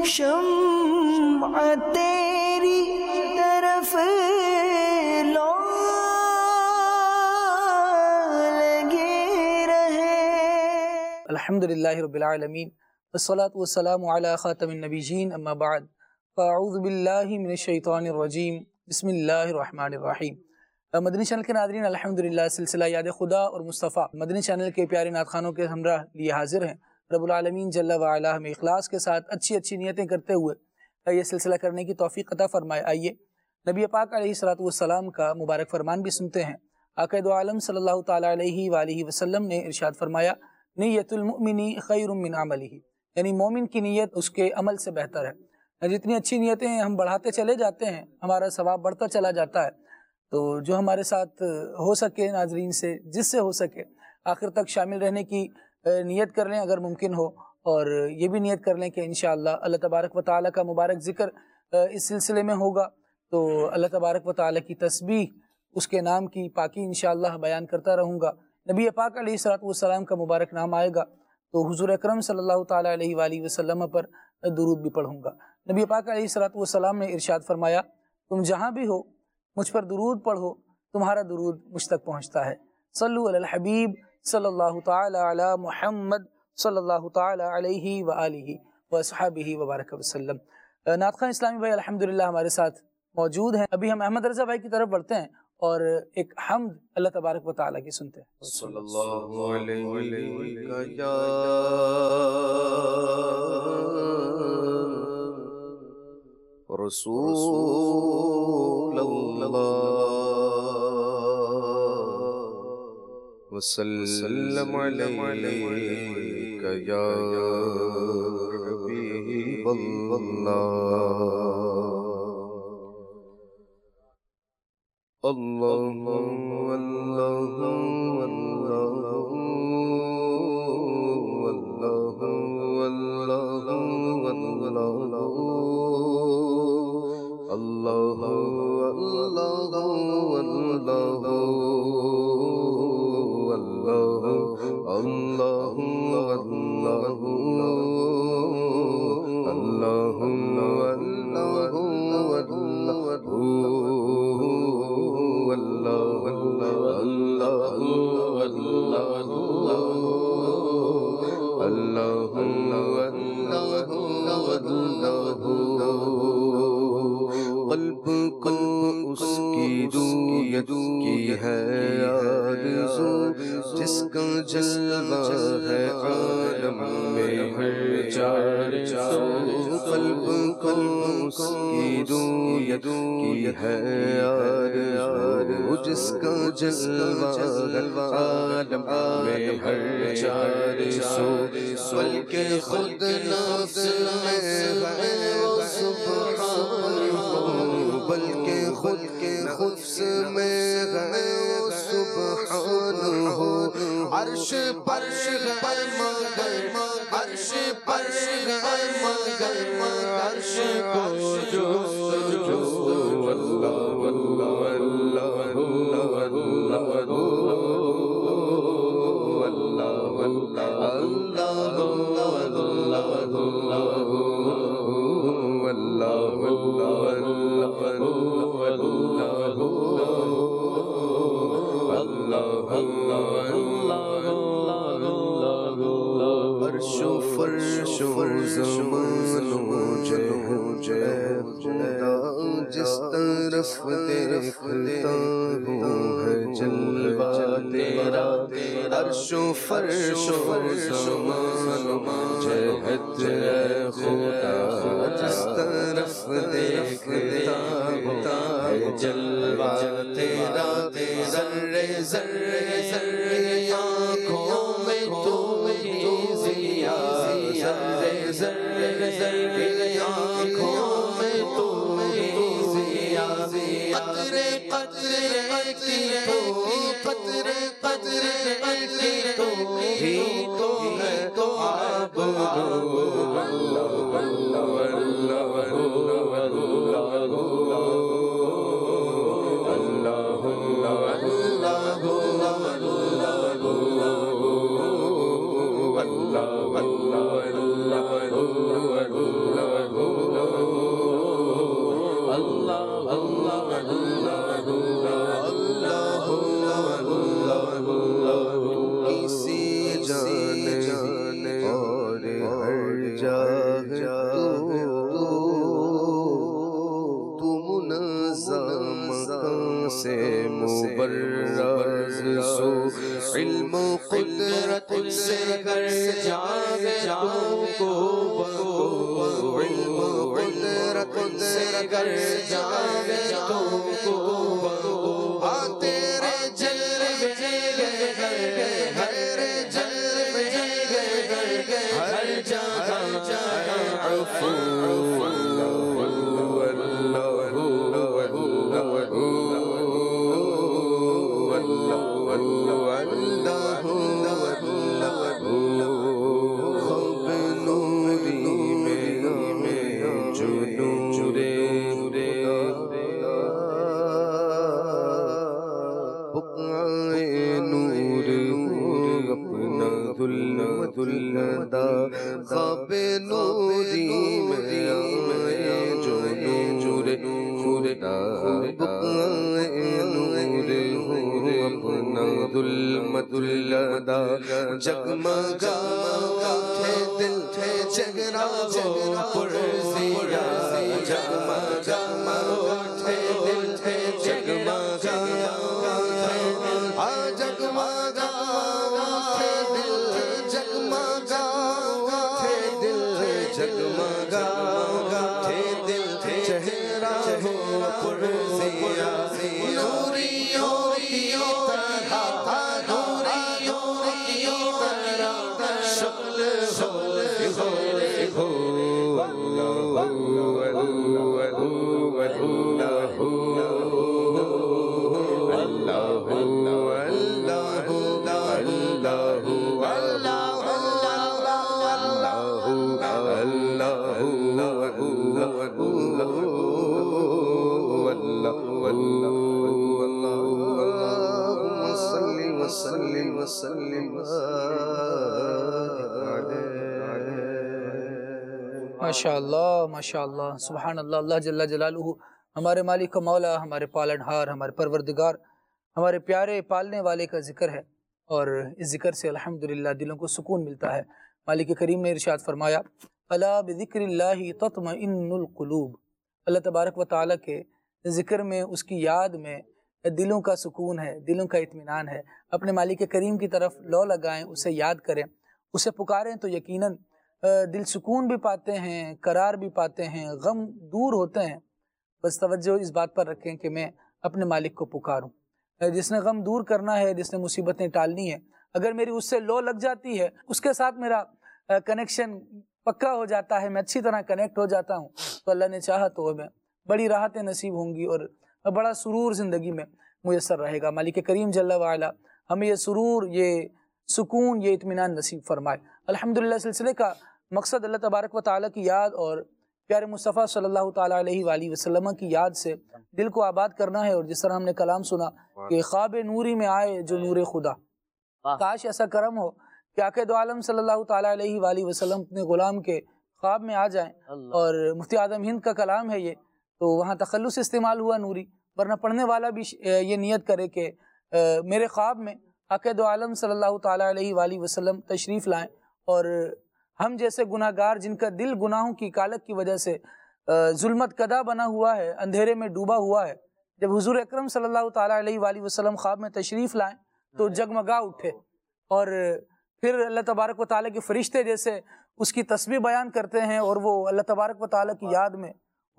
شمع تیری طرف لو لگے رہے۔ الحمدللہ رب العالمین والصلاة والسلام علی خاتم النبیین اما بعد فاعوذ باللہ من الشیطان الرجیم بسم اللہ الرحمن الرحیم۔ مدنی چینل کے ناظرین، الحمدللہ سلسلہ یاد خدا اور مصطفیٰ مدنی چینل کے پیارے نعت خوانوں کے ہمراہ لیے حاضر ہیں۔ رب العالمین جل وعلا ہمیں اخلاص کے ساتھ اچھی نیتیں کرتے ہوئے یہ سلسلہ کرنے کی توفیق عطا فرمائے۔ آئیے نبی پاک علیہ السلام کا مبارک فرمان بھی سنتے ہیں۔ آقا دو عالم صلی اللہ تعالیٰ علیہ وآلہ وسلم نے ارشاد فرمایا، نیت المؤمن خیر من عملہ، یعنی مومن کی نیت اس کے عمل سے بہتر ہے۔ جتنی اچھی نیتیں ہم بڑھاتے چلے جاتے ہیں ہمارا ثواب بڑھتا چلا جاتا ہے۔ تو جو ہمارے ساتھ ہو سکے ناظرین سے جس سے ہو سکے آخر تک شامل رہنے کی نیت کر لیں اگر ممکن ہو، اور یہ بھی نیت کر لیں کہ انشاءاللہ اللہ تبارک و تعالیٰ کا مبارک ذکر اس سلسلے میں ہوگا تو اللہ تبارک و تعالیٰ کی تسبیح، اس کے نام کی پاکی انشاءاللہ بیان کرتا رہوں گا۔ نبی پاک علیہ السلام کا مبارک نام آئے گا تو حضور اکرم صلی اللہ تعالیٰ علیہ وآلہ وسلم پر درود بھی پڑھوں گا۔ نبی پاک علیہ السلام نے ارشاد فرمایا، تم جہاں بھی ہو مجھ پر درود پڑھو، تمہارا درود مجھ تک پہنچتا ہے۔ صلو علی الحبیب صلی اللہ تعالی علی محمد صلی اللہ تعالی علیہ وآلہ وصحبہ وبارک وسلم۔ نعت خواں اسلامی بھائی الحمدللہ ہمارے ساتھ موجود ہیں۔ ابھی ہم احمد رضا بھائی کی طرف بڑھتے ہیں اور ایک حمد اللہ تبارک و تعالیٰ کی سنتے ہیں۔ صلی اللہ علیہ یا رسول اللہ وسلم علیک یا حبیب اللہ۔ اللہ اللہ قلب کو اس کی رویت کی ہے آرزو، جس کا جلوہ ہے عالم میں ہر چار سو۔ قلب کو اس کی رویت کی ہے آرزو، جس کا جلوہ ہے عالم میں ہر چار سو۔ بلکہ خود نفس میں ہے وہ سبحان، بلکہ خود کے نفس میں ہے وہ سبحان ہو۔ عرش پر مگر عرش پر مگر عرش کو جو اللہ اللہ اللہ عرش و فرش و زمان و جے خدا، جس طرف دیکھتا ہوں ہے جلوہ تیرا۔ عرش و فرش و زمان و جے خدا، جس طرف دیکھتا ہوں ہے جلوہ تیرا۔ ذرے ذرے ذرے آنکھوں میں تو ضیا، ذرے ذرے ذرے آنکھوں میں تو ضیا۔ قطرے قطرے کی تو قطرے قطرے کی تو ہی تو ہے تو آب علم قدرت سے گر جاوے تم کو تیرے جلوے ہر جلوے ہر جگہ عفو خواب نوری میں آئے جو نور خدا بقائے نور ہو اپنا ظلمت الدا جگمگا اٹھے دل جگرا پرسیا جگمگا اٹھے دل جگمگا جگمگا جگمگا تھے دل چہرہ ہو پرسیا نوریوں کی طرح نوریوں کی طرح شکل ہو ماشاءاللہ ماشاءاللہ سبحان اللہ۔ اللہ جل جلالہ ہمارے مالک و مولا، ہمارے پالنہار، ہمارے پروردگار، ہمارے پیارے پالنے والے کا ذکر ہے، اور اس ذکر سے الحمدللہ دلوں کو سکون ملتا ہے۔ مالک کریم نے ارشاد فرمایا الا بذکر اللہ تطمئن القلوب، اللہ تبارک و تعالیٰ کے ذکر میں، اس کی یاد میں دلوں کا سکون ہے، دلوں کا اطمینان ہے۔ اپنے مالک کریم کی طرف لو لگائیں، اسے یاد کریں، اسے پکاریں تو یقیناً دل سکون بھی پاتے ہیں، قرار بھی پاتے ہیں، غم دور ہوتے ہیں۔ بس توجہ اس بات پر رکھیں کہ میں اپنے مالک کو پکاروں، جس نے غم دور کرنا ہے، جس نے مصیبتیں ٹالنی ہے۔ اگر میری اس سے لو لگ جاتی ہے، اس کے ساتھ میرا کنیکشن پکا ہو جاتا ہے، میں اچھی طرح کنیکٹ ہو جاتا ہوں، تو اللہ نے چاہا تو ہمیں بڑی راحتیں نصیب ہوں گی اور بڑا سرور زندگی میں میسر رہے گا۔ مالک کریم جل وعلا ہمیں یہ سرور، یہ سکون، یہ اطمینان نصیب فرمائے۔ الحمدللہ سلسلے کا مقصد اللہ تبارک و تعالیٰ کی یاد اور پیارے مصطفیٰ صلی اللہ تعالیٰ علیہ وآلہ وسلم کی یاد سے دل کو آباد کرنا ہے۔ اور جس طرح ہم نے کلام سنا کہ خواب نوری میں آئے جو نور خدا، کاش ایسا کرم ہو کہ آقا دو عالم صلی اللہ تعالیٰ علیہ وآلہ وسلم اپنے غلام کے خواب میں آ جائیں۔ اور مفتی اعظم ہند کا کلام ہے یہ، تو وہاں تخلص استعمال ہوا نوری، ورنہ پڑھنے والا بھی یہ نیت کرے کہ میرے خواب میں آقا دو عالم صلی اللہ تعالیٰ علیہ وآلہ وسلم تشریف لائیں، اور ہم جیسے گناہ گار جن کا دل گناہوں کی کالک کی وجہ سے ظلمت کدا بنا ہوا ہے، اندھیرے میں ڈوبا ہوا ہے، جب حضور اکرم صلی اللہ تعالیٰ علیہ وآلہ وسلم خواب میں تشریف لائیں تو جگمگا اٹھے، اور پھر اللہ تبارک و تعالیٰ کے فرشتے جیسے اس کی تسبیح بیان کرتے ہیں، اور وہ اللہ تبارک و تعالیٰ کی یاد میں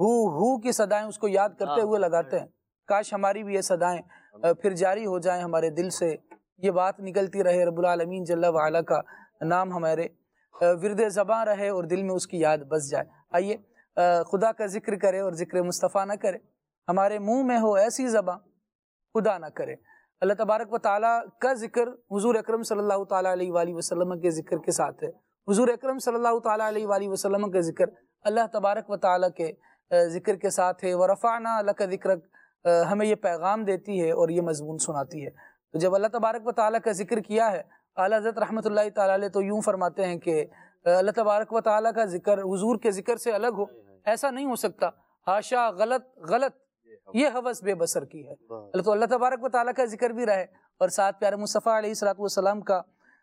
ہو کی صدائیں اس کو یاد کرتے ہوئے لگاتے ہیں۔ کاش ہماری بھی یہ صدائیں پھر جاری ہو جائیں، ہمارے دل سے یہ بات نکلتی رہے، رب العالمین جل وعلا کا نام ہمارے ورد زباں رہے اور دل میں اس کی یاد بس جائے۔ آئیے خدا کا ذکر کرے اور ذکر مصطفیٰ نہ کرے، ہمارے منہ میں ہو ایسی زباں خدا نہ کرے۔ اللہ تبارک و تعالیٰ کا ذکر حضور اکرم صلی اللہ تعالیٰ علیہ وآلہ وسلم کے ذکر کے ساتھ ہے۔ حضور اکرم صلی اللہ تعالیٰ علیہ وآلہ وسلم کا ذکر اللہ تبارک و تعالیٰ کے ذکر کے ساتھ ہے۔ وَرَفَعْنَا لَكَ ذِكْرَكَ ہمیں یہ پیغام دیتی ہے اور یہ مضمون سناتی ہے۔ تو جب اللہ تبارک و تعالیٰ کا ذکر کیا ہے، اعلیٰ حضرت رحمۃ اللہ تعالیٰ علیہ تو یوں فرماتے ہیں کہ اللہ تبارک و تعالیٰ کا ذکر حضور کے ذکر سے الگ ہو، ایسا نہیں ہو سکتا، حاشا، غلط یہ حوث بے بسر کی ہے۔ تو اللہ تبارک و تعالیٰ کا ذکر بھی رہے اور ساتھ پیارے مصطفیٰ علیہ السلام کا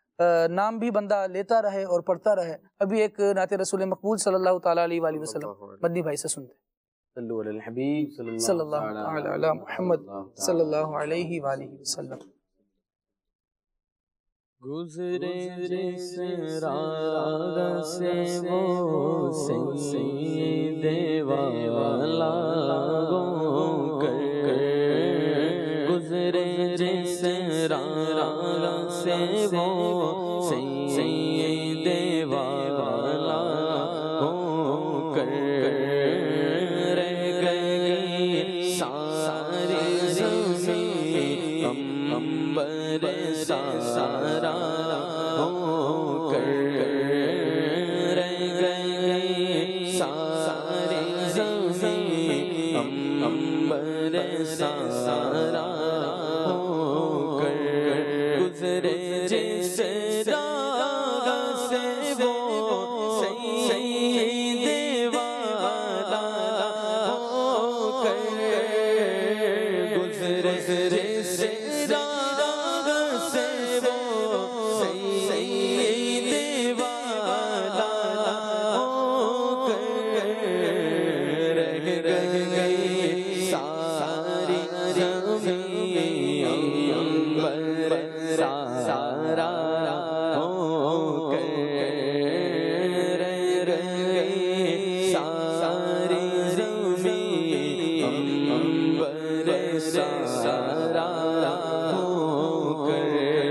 نام بھی بندہ لیتا رہے اور پڑھتا رہے۔ ابھی ایک نعت رسول مقبول صلی اللہ تعالیٰ علیہ وآلہ وسلم مدنی بھائی سے سنتے ہیں۔ صلو علی الحبیب صلی اللہ علی محمد صلی اللہ علیہ وآلہ وسلم۔ گزرے جس راہ سے وہ سید والا ہو کر، گزرے جس راہ سے وہ سید والا ہو کر، رہ گئی ساری زمین امبر سارا ہو کر، رہ گئی ساری زمین امبر سارا ہو کر، گزرے جس راہ سے وہ سید والا ہو کر، گزرے جس راہ سے وہ سید والا ہو کر، رہ گئی ساری زمین امبر سارا ہو کر، رہ گئی ساری زمین امبر سارا ہو کر،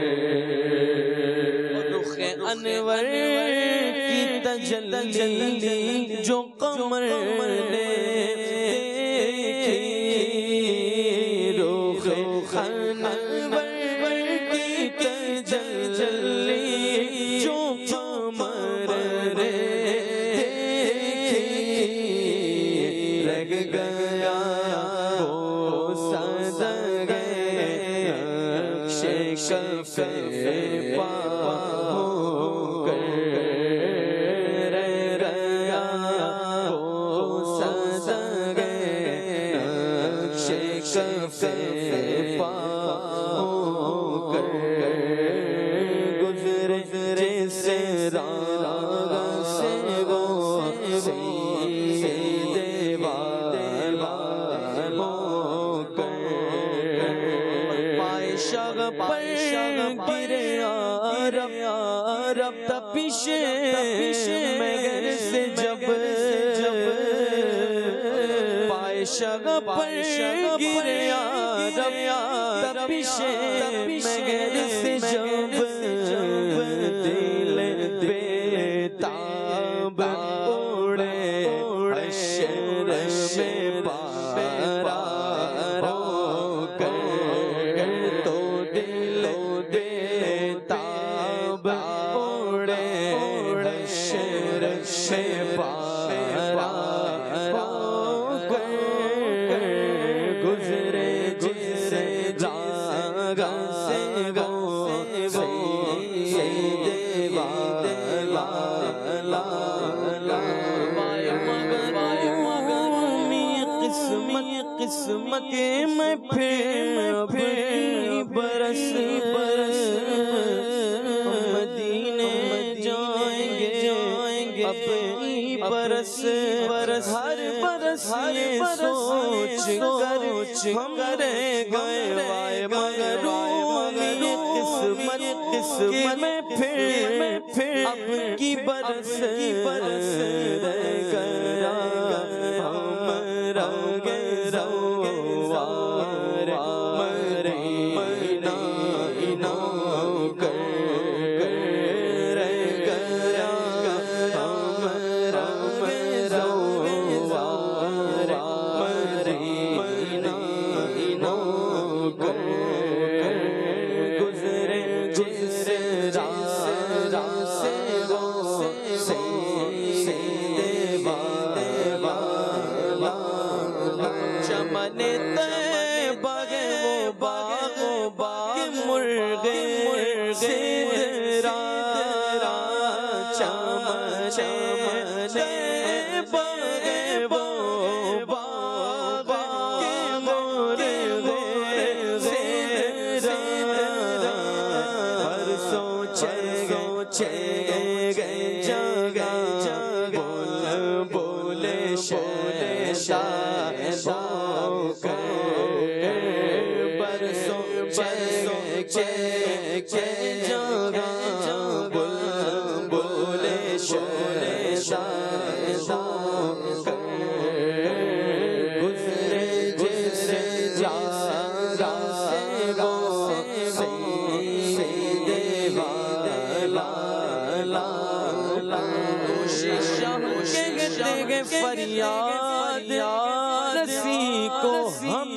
رخ انور کی تجلی جو قمر نے دیکھی، رخ انور کی تجلی جو قمر نے دیکھی، رہ گیا وہ صدقے نقش کف پا ہو کر، رہ گیا وہ صدقے نقش کف پا ہو کر، گزرے جس راہ سے وہ سید والا ہو کر، پائے شاہ پر گرے عرب تپش مگر سے جب، پائے شاہ پر گرے عرب تپش مگر سے جب، دل بے تاب اڑے حشر میں پارا ہو کر، تو دل بے تاب اڑے حشر میں پارا ہو کر، گزرے جس راہ سے وہ سید والا قسمت میں پھر اپنی برس مدینے جائیں گے اپنی برس ہر برس یہ سوچ کر ہم رہ گئے وائے مغرومی قسمت میں پھر اب کی برس رہ گیا ہم رہ گئے چمن طیبہ گے وہ باغ مرغے سدرا، چمن طیبہ گے وہ باغ مرغے سدرا، ہر سوچے گئے جگہ بولے شاہ برسوں چے جگہ گزرے جس جارا سے گو سید والا کوشش کے فریاد رسی کو ہم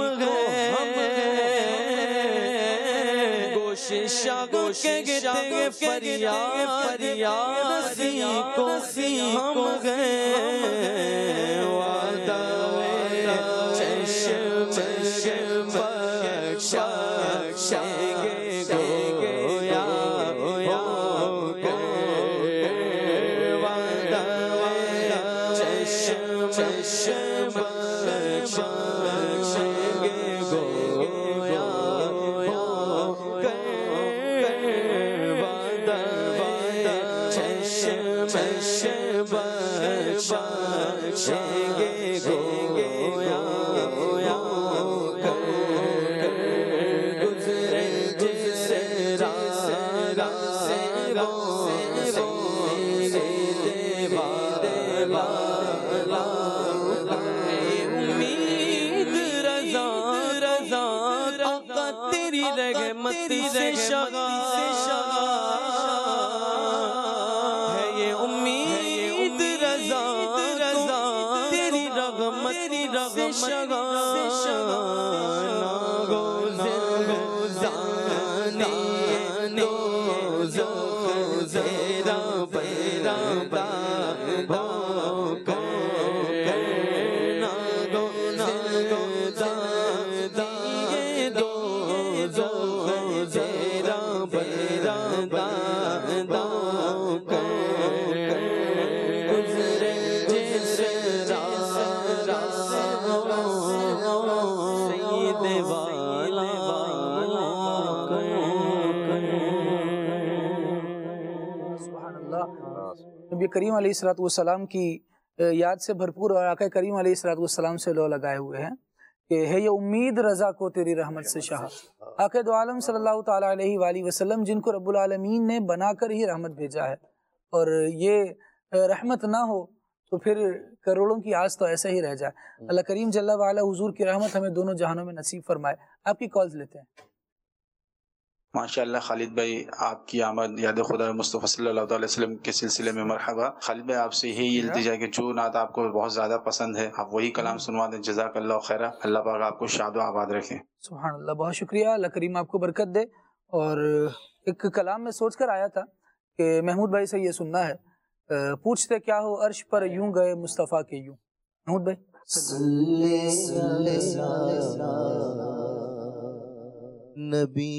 کوشش کے فریاد رسی کو ہم وعدہ چشم بخشائیں گے گویا وعدہ چشم بخشائیں گے گویا بخشیں گے گویا گزرے جس راہ سے گو امید رضا آقا تیری رحمت سے شغا ہے یہ امید رضا تیری رحمت سے شغا ناگو زانی دوزخ زیرا بیرا نبی کریم علیہ السلام کی یاد سے بھرپور اور آقا کریم علیہ السلام سے لو لگائے ہوئے ہیں کہ ہے یہ امید رضا کو تیری رحمت سے شاہ. آقا دو عالم صلی اللہ تعالیٰ علیہ وآلہ وسلم جن کو رب العالمین نے بنا کر ہی رحمت بھیجا ہے، اور یہ رحمت نہ ہو تو پھر کروڑوں کی آس تو ایسا ہی رہ جائے. اللہ کریم جل وعلا حضور کی رحمت ہمیں دونوں جہانوں میں نصیب فرمائے. آپ کی کالز لیتے ہیں. ماشاءاللہ خالد بھائی، آپ کی آمد یاد خدا مصطفیٰ صلی اللہ علیہ وسلم کے سلسلے میں مرحبا. خالد بھائی، آپ سے یہی التجا کہ جو نعت آپ کو بہت زیادہ پسند ہے آپ وہی کلام سنوا دیں. جزاک اللہ خیرہ. اللہ پاک آپ کو شاد و آباد رکھیں. سبحان اللہ، بہت شکریہ. اللہ کریم آپ کو برکت دے. اور ایک کلام میں سوچ کر آیا تھا کہ محمود بھائی سے یہ سننا ہے، پوچھتے کیا ہو عرش پر یوں گئے مصطفیٰ کے یوں. محمود بھائی نبی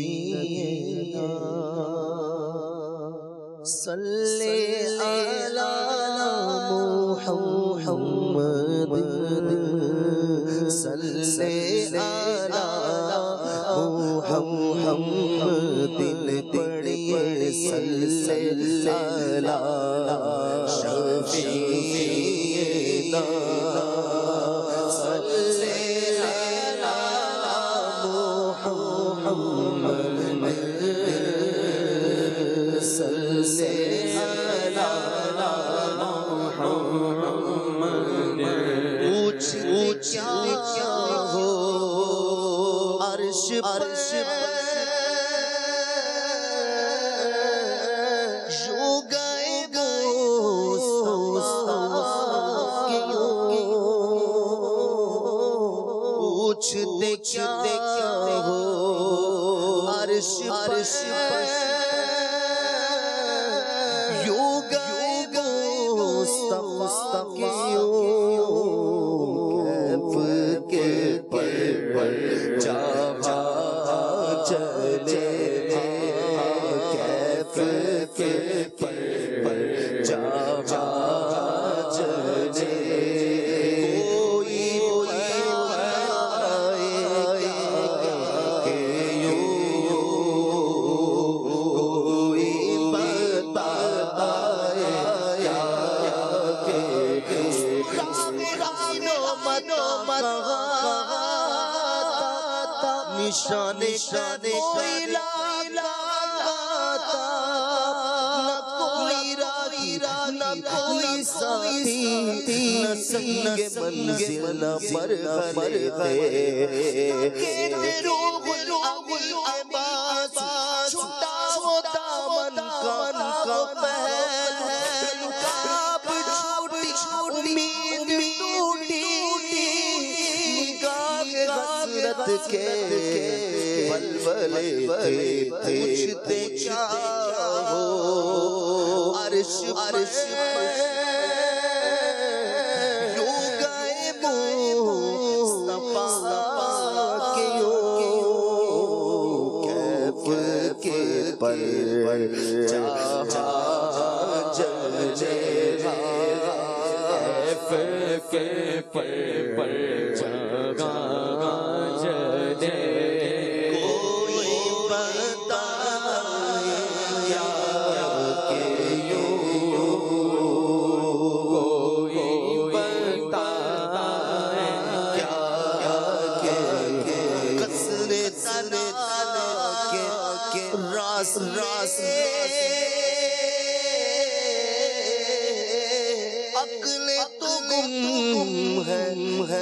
صلی علی محمد صلی علی محمد پڑھیے صلی علی شفیعنا کیا ہو عرش یوں گئے پوچھتے کیا ہو عرش یوں گئے کے پر جا چلے کیف کے پر جا چلے نشان کوئی لگاتا نہ کوئی راہی نہ کوئی ساتھی نہ سنگ منزل نہ مرحلے تھے روح الاول کے پاس چھٹا وہ دامن کا پہل لکاب چھوٹی امید ٹوٹی نگاہ حسرت کے بلبلے تھے پوچھتے کیا ہو عرش یوں گئے مصطفیٰ کے کیف کے پر جہاں جلے کیف کے پر جہاں جلے راس عقل تو گم ہے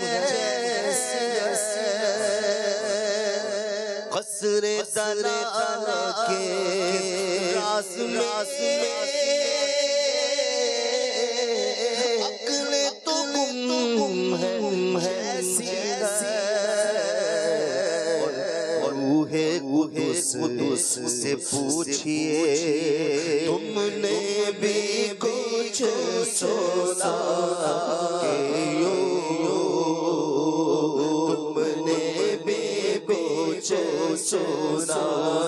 جیسے قصر دلال کے راس میں عقل تو گم ہے جیسے قدس سے پوچھئے تم نے بھی کچھ سوچا تم نے بھی کچھ سوچا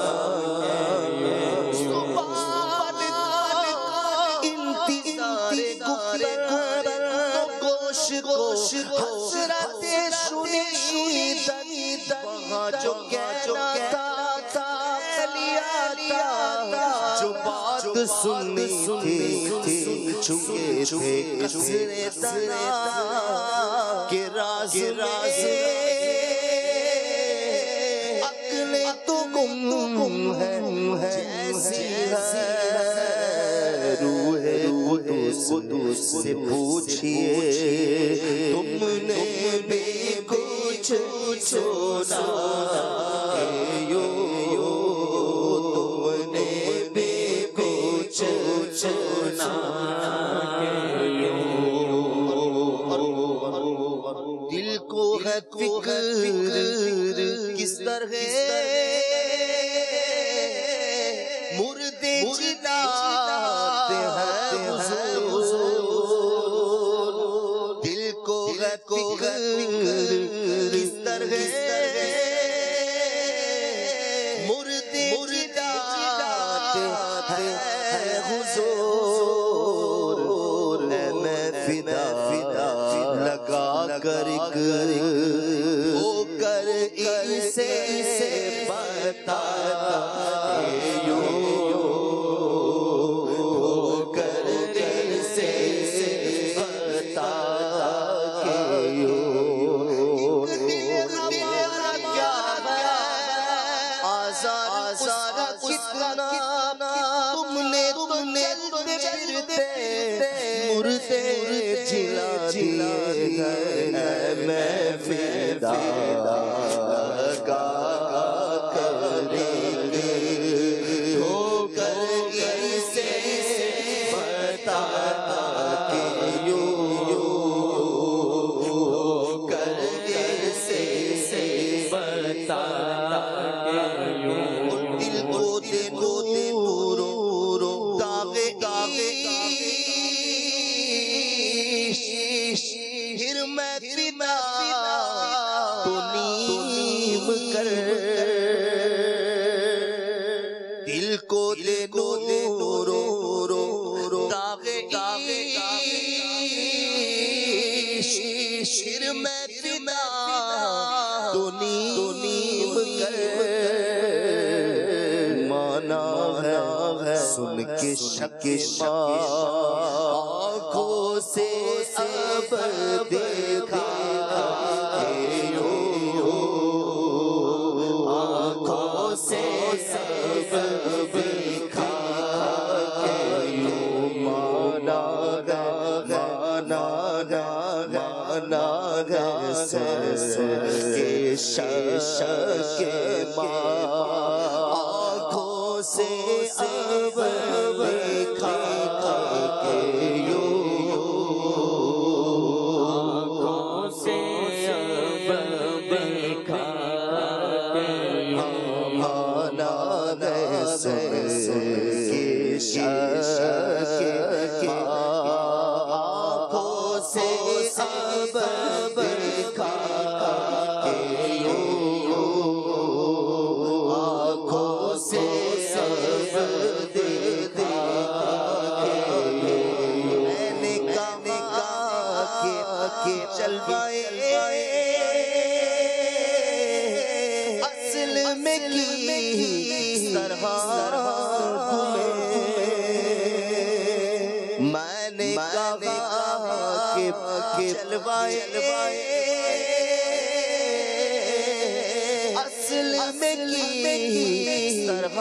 انتظار گفتر گوش حسرت سنی وہاں جو کہنا تھا جو بات سننی تھی چھپے تھے کسرے دنا کے راز عقل تو گم ہے جیسی ہے روح قدس سے پوچھئے تم نے بھی کچھ سوچا تم نے بھی کچھ سوچا دل کو ہے فکر کس طرح مردے جلاتے ہیں دل کو ہے فکر کس طرح مردے جلاتے ہیں حضور اے میں فدا لگا کر ہو کر اسے بتاتا ہو کر اسے بتاتا آزار کتنا تم نے چلتے مردے جلا دیے میں فدا لگا کریں گے ہو کر اسے بتاتا کہ ہو کر اسے بتاتا دل کو دے نور داغے پھر میں فدا تو نیم کر دل کو دے نور داغے پھر میں فدا تو نیم کر مانا ہے سن کے شک آنکھوں سے اب دیکھا آنکھوں سے اب دیکھا مانا کے شک آنکھوں سے اب دیکھا کے آنکھوں سے اب دیکھا مانا سن کے شک آنکھوں سے اب دیکھا آنکھوں سے اب دیکھا میں نے کہا کہ چلوائے اصل میں کی طرح میں نے کہا کہ چلوائے اصل میں کی طرح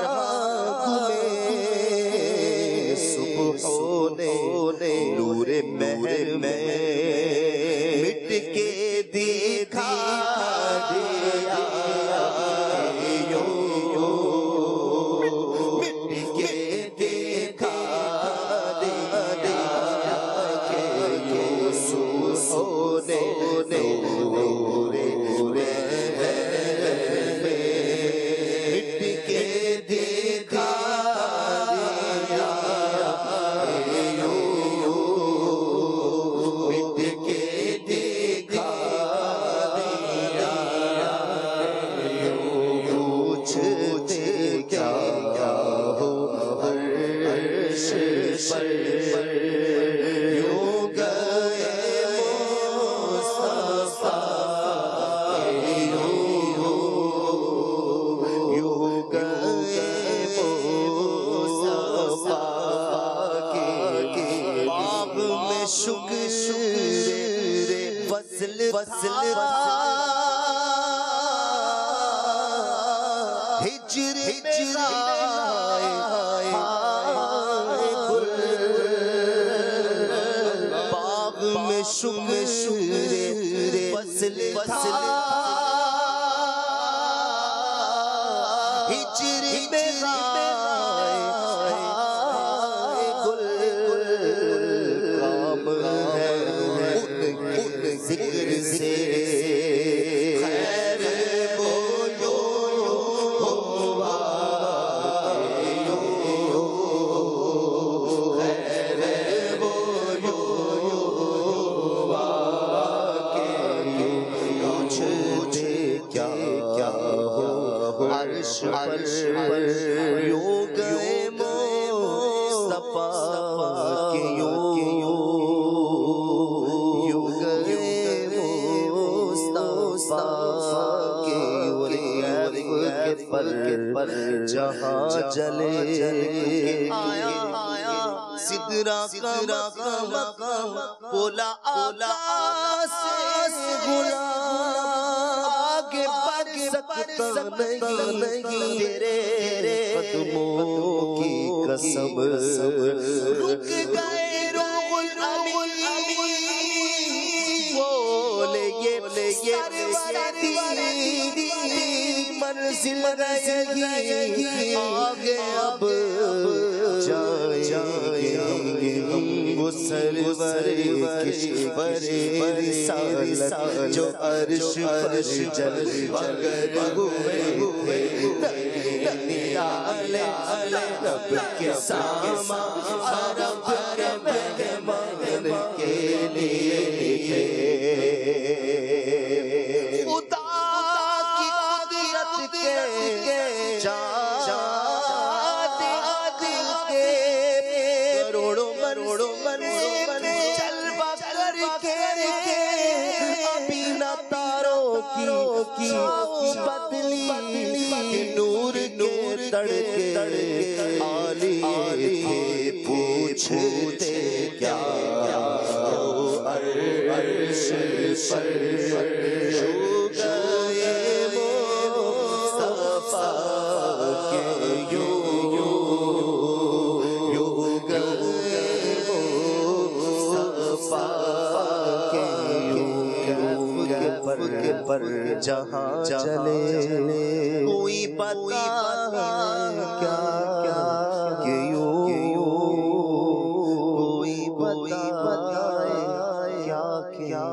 صبح ہونے نور مہر میں مٹ کے دکھا دیا مٹ کے دکھا دیا کہ یوسف ہونے نور مٹ کے دکھا دیا مٹ کے دکھا دیا پوچھتے کیا ہو عرش پر یوں گئے مصطفیٰ یوں گئے مصطفیٰ کے باغ میں شکر فصل ہجر باغ میں شکر فصل ہجر میرا گل کام ہے ان ذکر سے خیر وہ ہوا خیر وہ ہوا پوچھتے کیا ہو عرش پر یوں گئے مصطفیٰ کے یوں گئے مصطفیٰ کے پر جہاں جلے آیا سدرا کا مقام بولا آقا سے غلام آگے بڑھ سکتا نہیں تیرے قدموں کی قسم رک گئے روح الامین بولے یہ منزل رہے گی آگے اب جائیں گے ہم وہ سرور کشور رسالت جو عرش پر جلوگر ہوئے رب کے سامنے عرب کے مہمان کے لیے خدا کی قدرت کے چاند دل کے کروڑوں من جلوہ کر کے ابھی نہ تاروں کی بدلی نور تڑکے عالی تھے پوچھتے کیا عرش پر چھو گئے مصطفیٰ کے یوں گئے مصطفیٰ کے پر جہاں چلے کوئی بتا کیا کہ کوئی بتائے کیا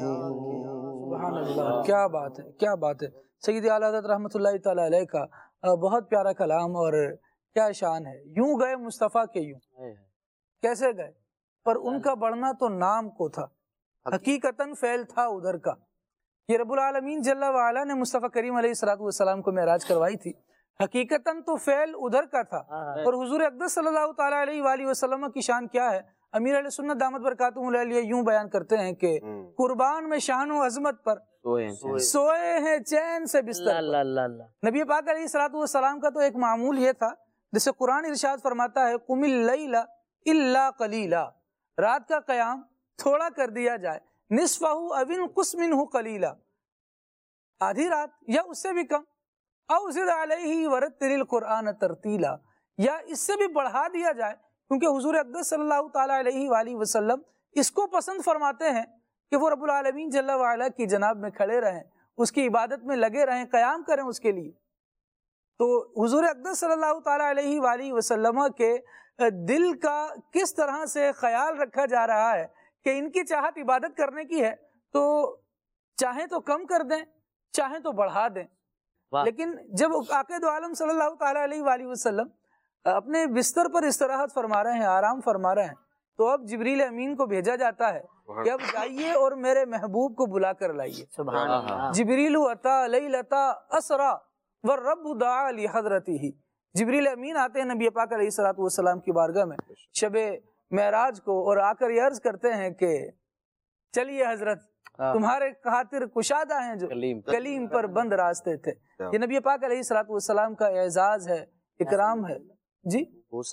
سبحان اللہ، کیا بات ہے، کیا بات ہے۔ سید اعلیٰ حضرت رحمۃ اللہ تعالیٰ علیہ کا بہت پیارا کلام، اور کیا شان ہے۔ یوں گئے مصطفیٰ کے یوں، کیسے گئے؟ پر ان کا بڑھنا تو نام کو تھا، حقیقتاً فعل تھا ادھر کا۔ یہ رب العالمین جل وعلا نے مصطفیٰ کریم علیہ السلام کو معراج کروائی تھی، حقیقتاً تو فعل ادھر کا تھا۔ اور حضور اقدس صلی اللہ تعالیٰ علیہ وآلہ وسلم کی شان کیا ہے؟ امیر علیہ سنت دامت برکاتہم علیہ یوں بیان کرتے ہیں کہ قربان میں شان و عظمت پر سوئے ہیں چین سے بستر پر۔ نبی پاک علیہ السلام کا تو ایک معمول یہ تھا، جسے قرآن ارشاد فرماتا ہے قم اللیل الا قلیلا، رات کا قیام تھوڑا کر دیا جائے، نصفہ او انقص منہ قلیلا، آدھی رات یا اس سے بھی کم، او زد علیہ ورتل القرآن ترتیلا، یا اس سے بھی بڑھا دیا جائے، کیونکہ حضور اقدس صلی اللہ تعالیٰ علیہ وآلہ وسلم اس کو پسند فرماتے ہیں کہ وہ رب العالمین جل وعلا کی جناب میں کھڑے رہیں، اس کی عبادت میں لگے رہیں، قیام کریں اس کے لیے۔ تو حضور اقدس صلی اللہ تعالیٰ علیہ وآلہ وسلم کے دل کا کس طرح سے خیال رکھا جا رہا ہے کہ ان کی چاہت عبادت کرنے کی ہے، تو چاہیں تو کم کر دیں، چاہیں تو بڑھا دیں۔ لیکن جب آقا دو عالم صلی اللہ تعالیٰ علیہ وآلہ وسلم اپنے بستر پر استراحت فرما رہے ہیں، آرام فرما رہے ہیں، تو اب جبریل امین کو بھیجا جاتا ہے کہ اب جائیے اور میرے محبوب کو بلا کر لائیے۔ سبحان اللہ۔ جبریل اتا لیلتا اسرا والرب دعا لحضرتہ، جبریل امین آتے ہیں نبی پاک علیہ السلام کی بارگاہ میں شب معراج کو، اور آ کر یہ عرض کرتے ہیں کہ چلیے حضرت، تمہارے خاطر کشادہ ہیں جو کلیم پر بند راستے تھے۔ یہ نبی پاک علیہ السلام کا اعزاز ہے، اکرام ہے۔ جی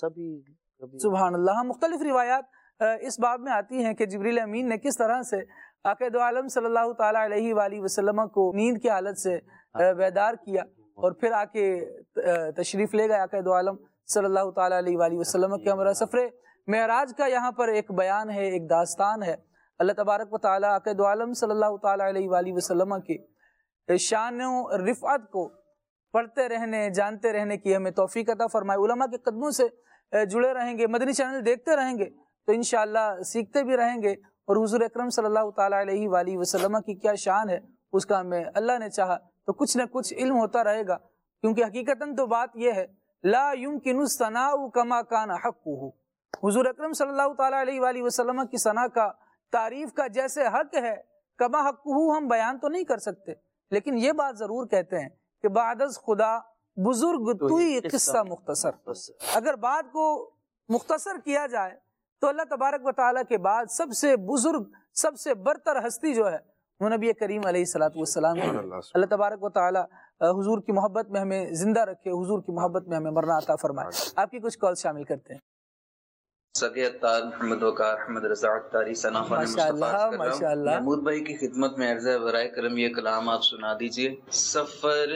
سبحان اللہ۔ مختلف روایات اس باب میں آتی ہیں کہ جبریل امین نے کس طرح سے آقا دو عالم صلی اللہ تعالیٰ علیہ وآلہ وسلم کو نیند کی حالت سے بیدار کیا، اور پھر آ کے تشریف لے گئے آقا دو عالم صلی اللہ تعالیٰ علیہ وآلہ وسلم کے ہمراہ۔ سفر معراج کا یہاں پر ایک بیان ہے، ایک داستان ہے۔ اللہ تبارک و تعالیٰ آقا دو عالم صلی اللہ تعالیٰ علیہ وآلہ وسلم کی شان و رفعت کو پڑھتے رہنے، جانتے رہنے کی ہمیں توفیق عطا فرمائے۔ علماء کے قدموں سے جڑے رہیں گے، مدنی چینل دیکھتے رہیں گے تو انشاءاللہ سیکھتے بھی رہیں گے، اور حضور اکرم صلی اللہ تعالیٰ علیہ وآلہ وسلم کی کیا شان ہے اس کا ہمیں اللہ نے چاہا تو کچھ نہ کچھ علم ہوتا رہے گا، کیونکہ حقیقتاً تو بات یہ ہے لا يمكن الثناء كما كان حقه، حضور اکرم صلی اللہ تعالیٰ علیہ وآلہ وسلم کی ثنا کا، تعریف کا جیسے حق ہے، کما حقه ہم بیان تو نہیں کر سکتے، لیکن یہ بات ضرور کہتے ہیں کہ بعد از خدا بزرگ توئی قصہ مختصر، اگر بات کو مختصر کیا جائے تو اللہ تبارک و تعالیٰ کے بعد سب سے بزرگ، سب سے برتر ہستی جو ہے وہ نبی کریم علیہ السلام ہے۔ اللہ تبارک و تعالیٰ حضور کی محبت میں ہمیں زندہ رکھے، حضور کی محبت میں ہمیں مرنا عطا فرمائے۔ آپ کی کچھ کال شامل کرتے ہیں۔ سگے اتار محمد وقار احمد رضا اتاری ثنا خان محمود بھائی کی خدمت میں عرض ہے برائے کرم یہ کلام آپ سنا دیجئے۔ سفر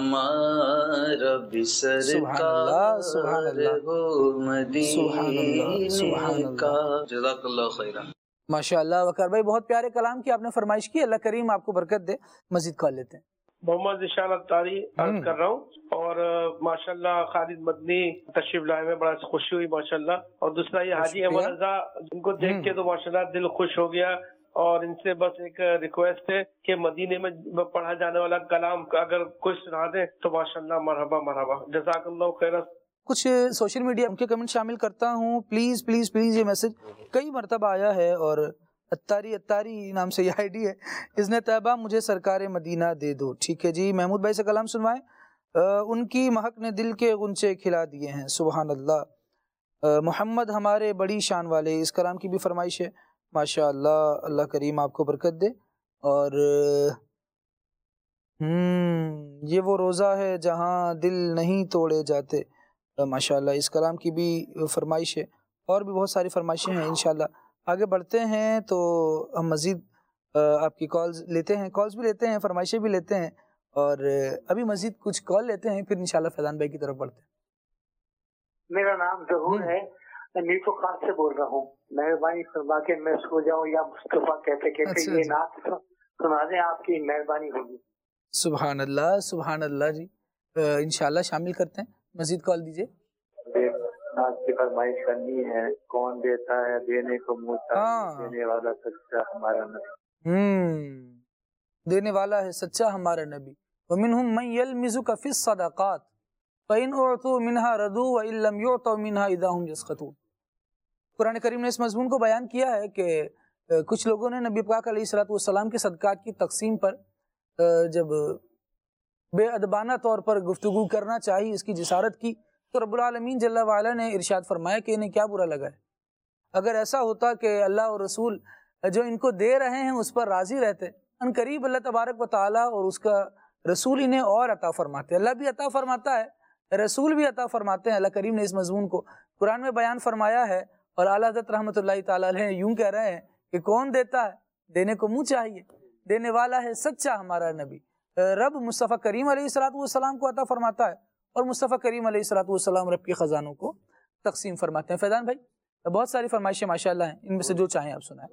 ہمارا بسرکار ہو مدینے کا، جزاک اللہ خیرہ۔ ماشاءاللہ وقار بھائی بہت پیارے کلام کی آپ نے فرمائش کی، اللہ کریم آپ کو برکت دے۔ مزید کال لیتے ہیں۔ محمد ذیشان اتاری عرض کر رہا ہوں، اور ماشاءاللہ خالد مدنی تشریف لائے میں بڑا خوشی ہوئی ماشاءاللہ، اور دوسرا یہ حاجی احمد رضا جن کو دیکھ کے تو ماشاءاللہ دل خوش ہو گیا، اور ان سے بس ایک ریکویسٹ ہے کہ مدینے میں پڑھا جانے والا کلام اگر کوئی سنا دیں تو ماشاءاللہ مرحبا مرحبا، جزاک اللہ خیر۔ کچھ سوشل میڈیا کے کمنٹ شامل کرتا ہوں، پلیز پلیز پلیز۔ یہ میسج کئی مرتبہ آیا ہے، اور اتاری نام سے یہ آئی ڈی ہے، اس نے طیبہ مجھے سرکار مدینہ دے دو۔ ٹھیک ہے جی، محمود بھائی سے کلام سنوائیں۔ ان کی مہک نے دل کے غنچے کھلا دیے ہیں، سبحان اللہ۔ محمد ہمارے بڑی شان والے، اس کلام کی بھی فرمائش ہے، ماشاء اللہ، اللہ کریم آپ کو برکت دے۔ اور یہ وہ روزہ ہے جہاں دل نہیں توڑے جاتے، ماشاء اللہ، اس کلام کی بھی فرمائش ہے، اور بھی بہت ساری فرمائشیں ہیں۔ انشاءاللہ آگے بڑھتے ہیں تو ہم مزید آپ کی کالز لیتے ہیں، کالز بھی لیتے ہیں، فرمائشیں بھی لیتے ہیں، اور ابھی مزید کچھ کال لیتے ہیں، پھر انشاءاللہ فیضان بھائی کی طرف بڑھتے ہیں۔ میرا نام ظہور ہے، میں نیٹو خان سے بول رہا ہوں، مہربانی فرما کے میں سو جاؤں یا مصطفیٰ کہتے کہتے یہ نعت سنا دیں، آپ کی مہربانی ہوگی۔ سبحان اللہ سبحان اللہ جی، انشاءاللہ شامل کرتے ہیں، مزید کال دیجئے۔ نعت کی فرمائش کرنی ہے، کون دیتا ہے دینے کو منہ، دینے والا سچا ہمارا نبی، دینے والا ہے سچا ہمارا نبی۔ وَمِنْهُمْ مَنْ يَلْمِزُكَ فِي الصَّدَقَاتِ فَإِنْ أُعْطُوا مِنْهَا رَضُوا وَإِنْ لَمْ يُعْطَوْا مِنْهَا إِذَا هُمْ يَسْخَطُونَ۔ قرآن کریم نے اس مضمون کو بیان کیا ہے کہ کچھ لوگوں نے نبی پاک علیہ السلام کے صدقات کی تقسیم پر جب بے ادبانہ طور پر گفتگو کرنا چاہی، اس کی جسارت کی، تو رب العالمین جل وعلا نے ارشاد فرمایا کہ انہیں کیا برا لگا ہے۔ اگر ایسا ہوتا کہ اللہ اور رسول جو ان کو دے رہے ہیں اس پر راضی رہتے، ان قریب اللہ تبارک و تعالیٰ اور اس کا رسول انہیں اور عطا فرماتے، اللہ بھی عطا فرماتا ہے، رسول بھی عطا فرماتے ہیں۔ اللہ کریم نے اس مضمون کو قرآن میں بیان فرمایا ہے، اور اعلیٰ حضرت رحمۃ اللہ تعالیٰ علیہ یوں کہہ رہے ہیں کہ کون دیتا ہے، دینے کو منہ چاہیے، دینے والا ہے سچا ہمارا نبی۔ رب مصطفیٰ کریم علیہ السلام کو عطا فرماتا ہے، اور مصطفیٰ کریم علیہ السلام رب کے خزانوں کو تقسیم فرماتے ہیں۔ فیضان بھائی بہت ساری فرمائشیں ماشاءاللہ ہیں، ان میں سے جو چاہیں آپ سنائیں۔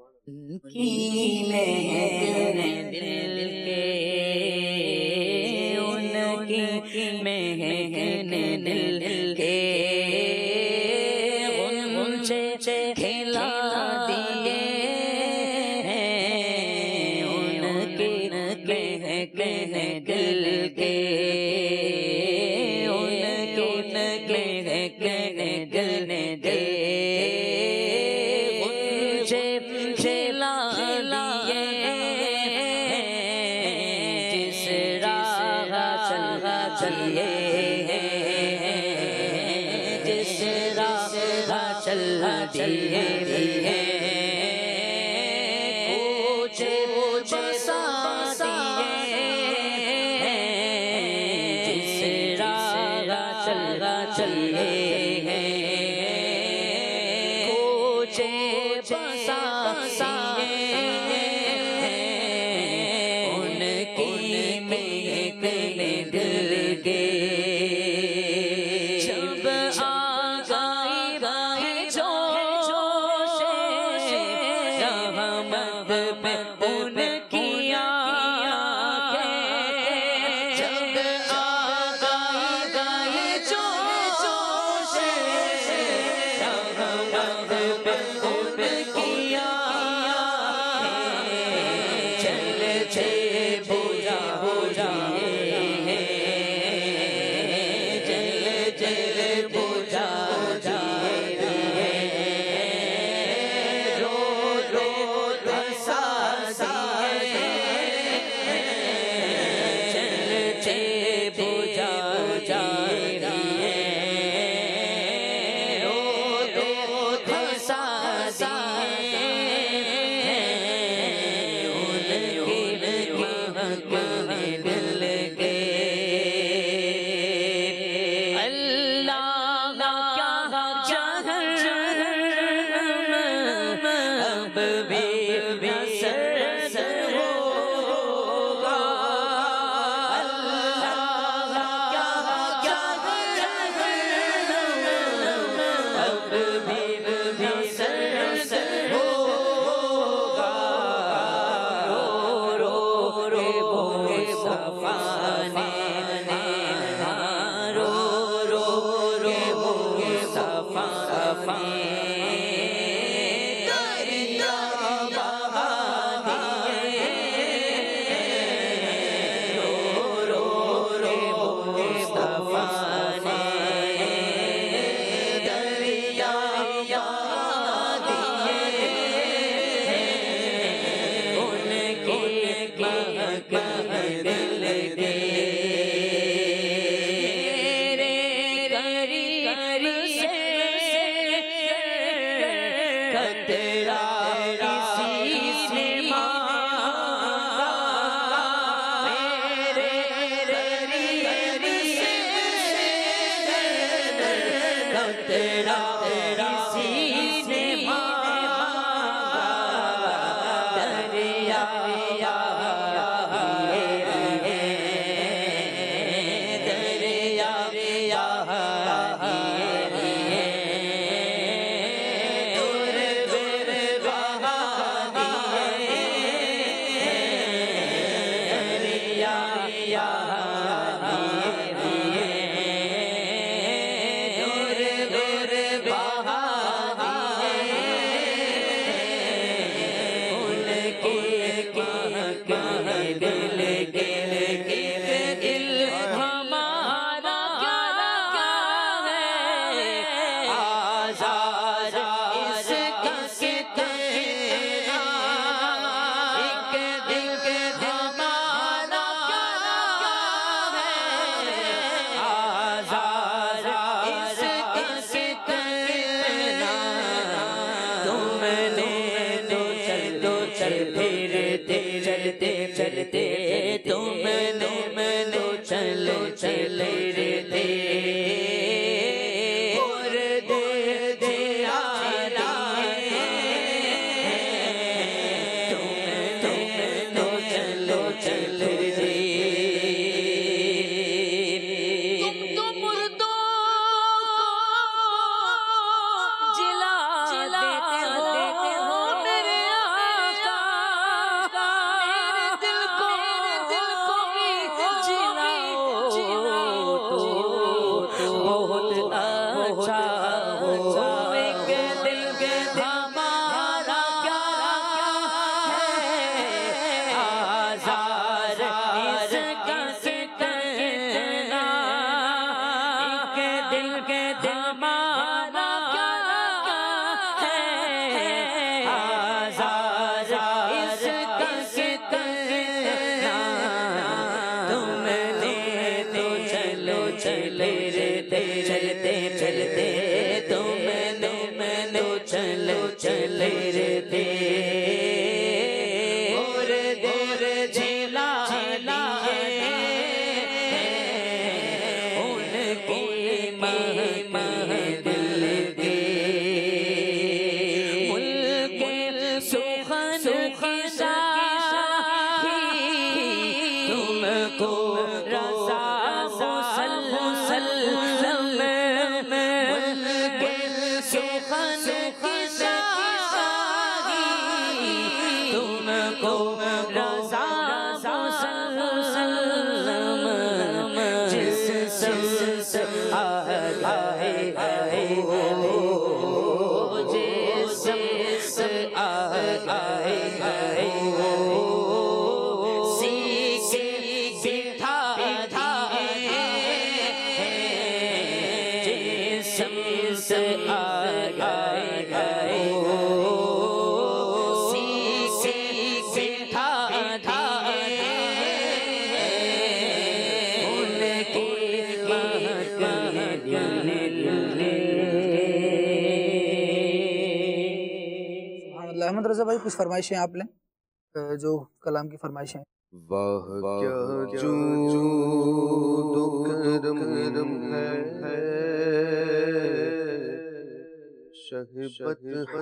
سخن کی شاہی تم کو رضا مسلم ملک سخن کی شاہی تم کو رضا مسلم جس سے آئے احمد رضا بھائی کچھ فرمائشیں آپ لیں جو کلام کی فرمائشیں. واہ کیا جود و کرم ہے شہبت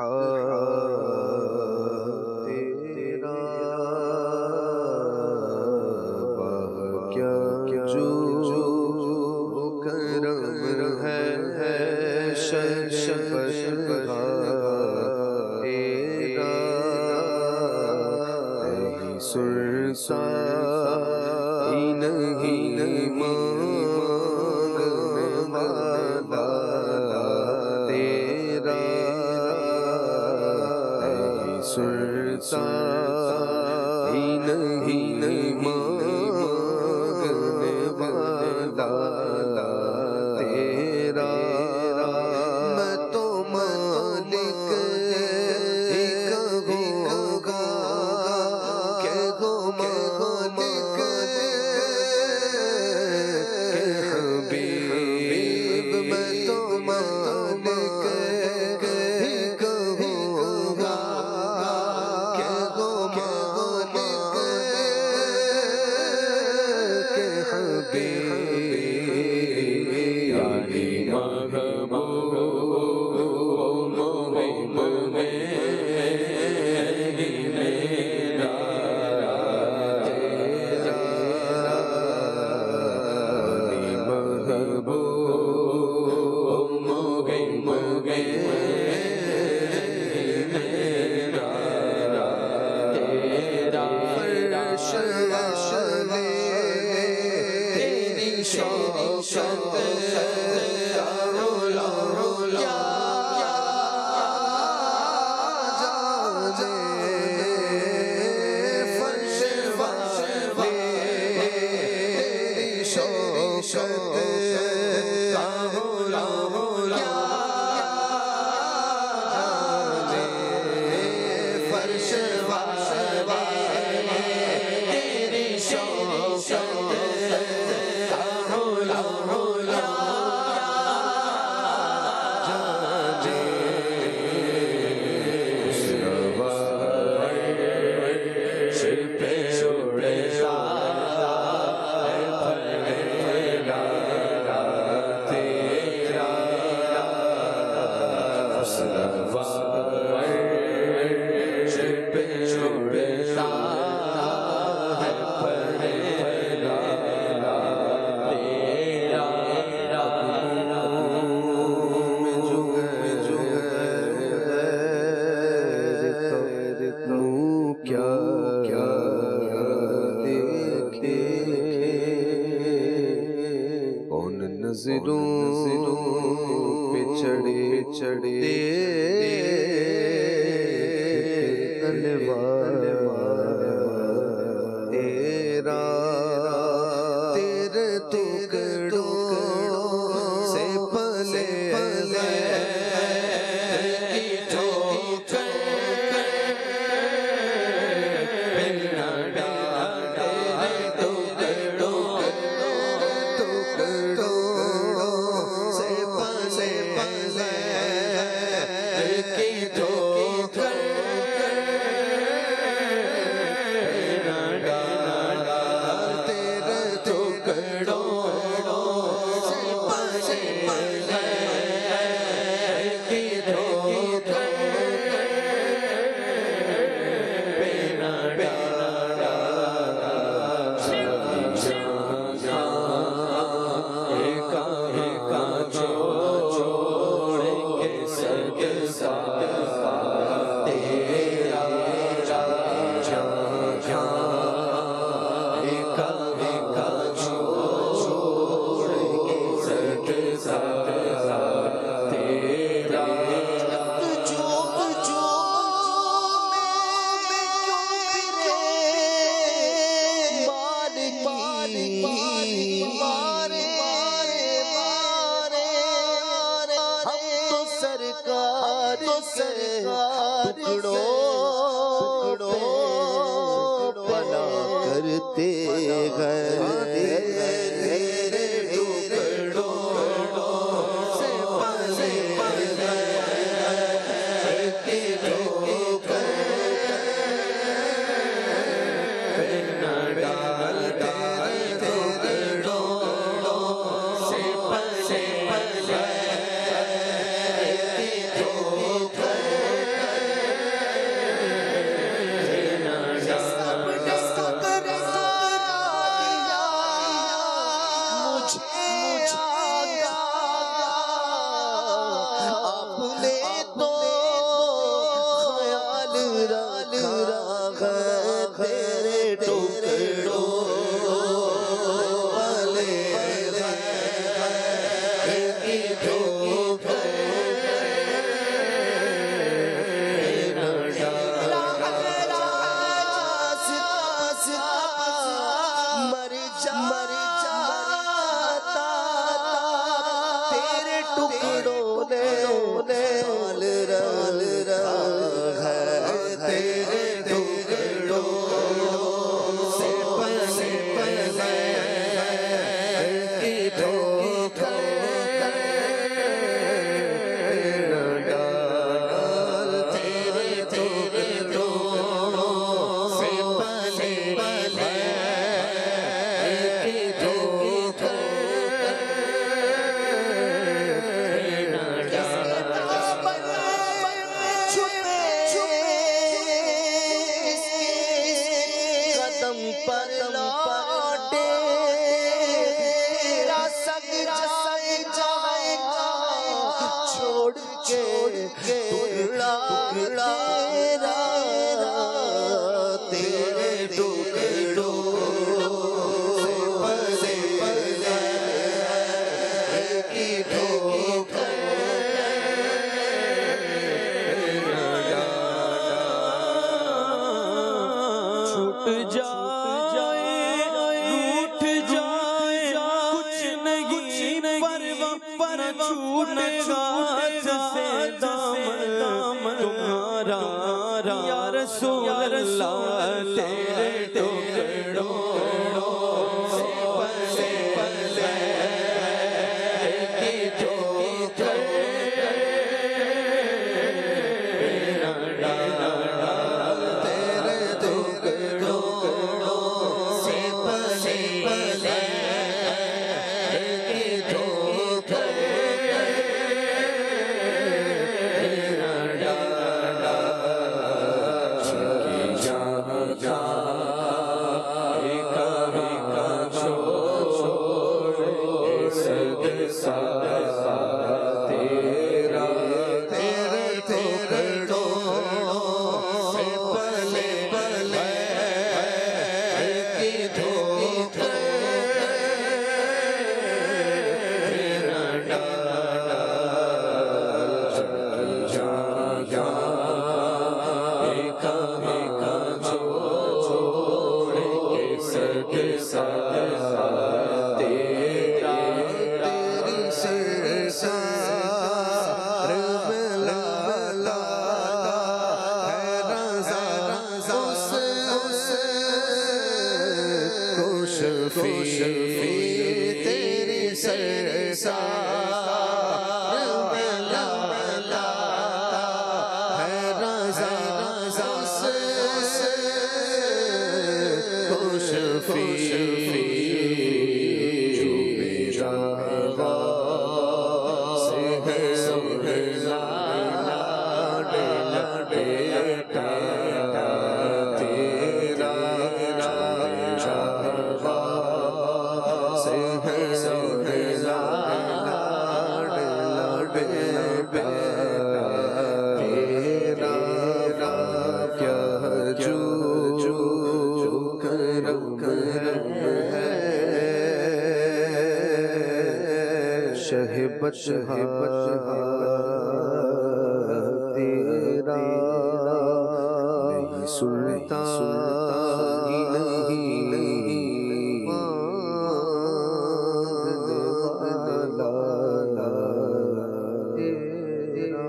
تیرا. واہ کیا جود و کرم ہے شہبت سرسائی نہیں مانگنے والا تیرا. سرسائی نہیں مانگنے والا تیرا. میں تو مالک बनाते गए तेरे टुकड़ों से पले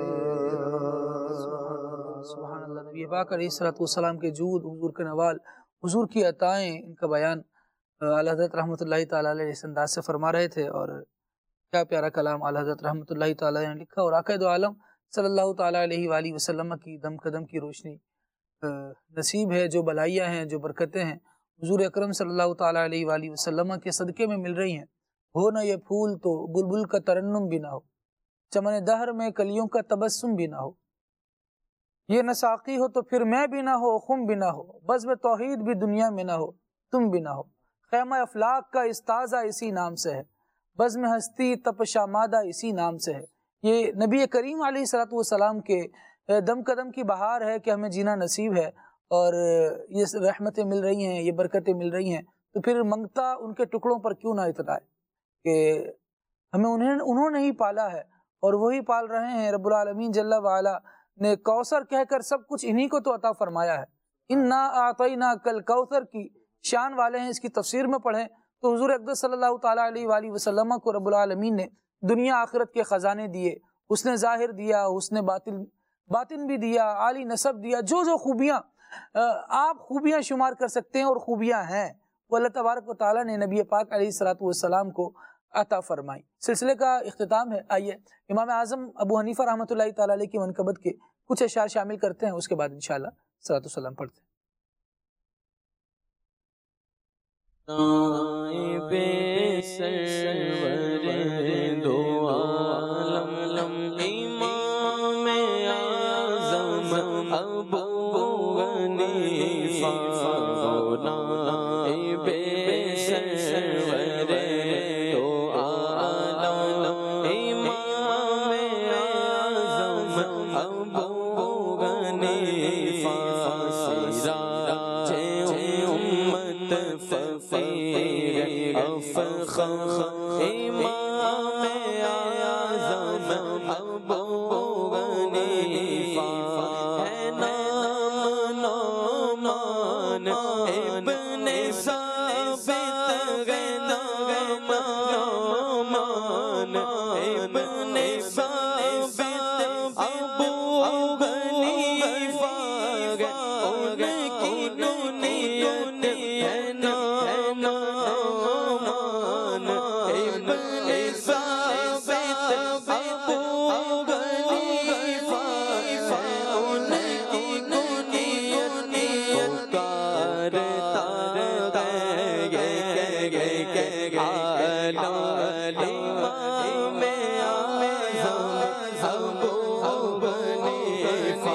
علیہ الصلوۃ والسلام کے جود، حضور کے نوال، حضور کی عطائیں، ان کا بیان اعلیٰ حضرت رحمۃ اللہ تعالیٰ علیہ اس انداز سے فرما رہے تھے، اور کیا پیارا کلام اعلیٰ حضرت رحمۃ اللہ تعالیٰ نے لکھا، اور آقا دو عالم صلی اللہ تعالیٰ علیہ وآلہ وسلم کی دم قدم کی روشنی نصیب ہے، جو بلائیاں ہیں، جو برکتیں ہیں حضور اکرم صلی اللہ تعالیٰ علیہ وآلہ وسلم کے صدقے میں مل رہی ہیں۔ ہو نہ یہ پھول تو بلبل کا ترنم بھی نہ ہو، چمن دہر میں کلیوں کا تبسم بھی نہ ہو، یہ نہ ساقی ہو تو پھر میں بھی نہ ہو، خم بھی نہ ہو، بزم توحید بھی دنیا میں نہ ہو، تم بھی نہ ہو، خیمہ افلاق کا استازہ اسی نام سے ہے، بزم ہستی تپش آمادہ اسی نام سے ہے۔ یہ نبی کریم علیہ الصلوۃ والسلام کے دم قدم کی بہار ہے کہ ہمیں جینا نصیب ہے، اور یہ رحمتیں مل رہی ہیں، یہ برکتیں مل رہی ہیں، تو پھر منگتا ان کے ٹکڑوں پر کیوں نہ اترائے کہ ہمیں انہوں نے ہی پالا ہے، اور وہی پال رہے ہیں۔ رب العالمین جل وعلا نے کوثر کہہ کر سب کچھ انہی کو تو عطا فرمایا ہے۔ انا اعطیناک الکوثر کی شان والے ہیں، اس کی تفسیر میں پڑھیں تو حضور اقدس صلی اللہ تعالیٰ علیہ وآلہ وسلم کو رب العالمین نے دنیا آخرت کے خزانے دیے، اس نے ظاہر دیا، اس نے باطن بھی دیا، عالی نسب دیا، جو جو خوبیاں آپ خوبیاں شمار کر سکتے ہیں اور خوبیاں ہیں وہ اللہ تبارک و تعالیٰ نے نبی پاک علیہ الصلوۃ والسلام کو عطا فرمائی۔ سلسلے کا اختتام ہے، آئیے امام اعظم ابو حنیفہ رحمۃ اللہ تعالیٰ علیہ کی منقبت کے کچھ اشعار شامل کرتے ہیں، اس کے بعد انشاءاللہ صلاۃ والسلام پڑھتے ہیں۔ نائب سرور دو عالم امام اعظم ابو حنیفہ، نائب سرور دو عالم امام اعظم ابو حنیفہ، سراج امت فقیر افخر امام اعظم ابو حنیفہ، ہے نام نعمان ابن ثابت، ہے نام نعمان ابن ثابت ابو حنیفہ، ان کی نونیت ہے نام نعمان ابن ثابت ابو حنیفہ، ان کی نونیت پکارتا امام اعظم ابو حنیفہ،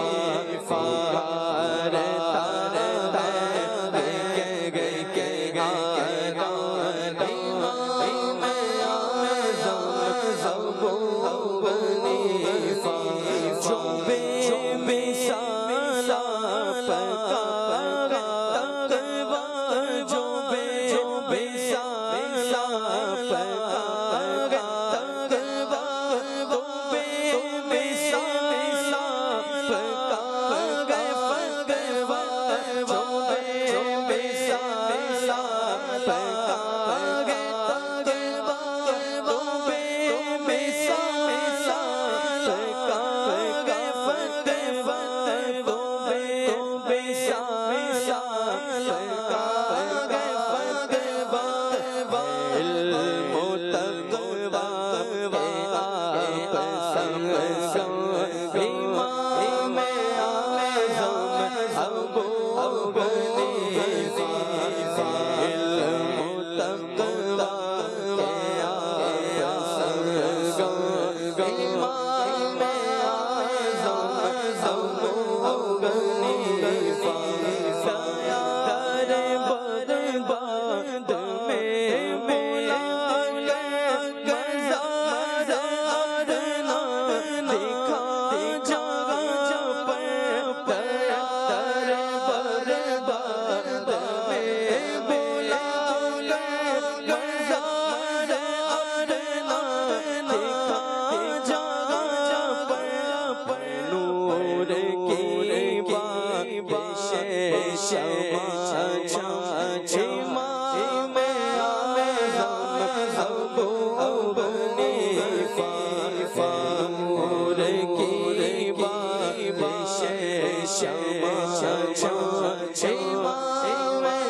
شما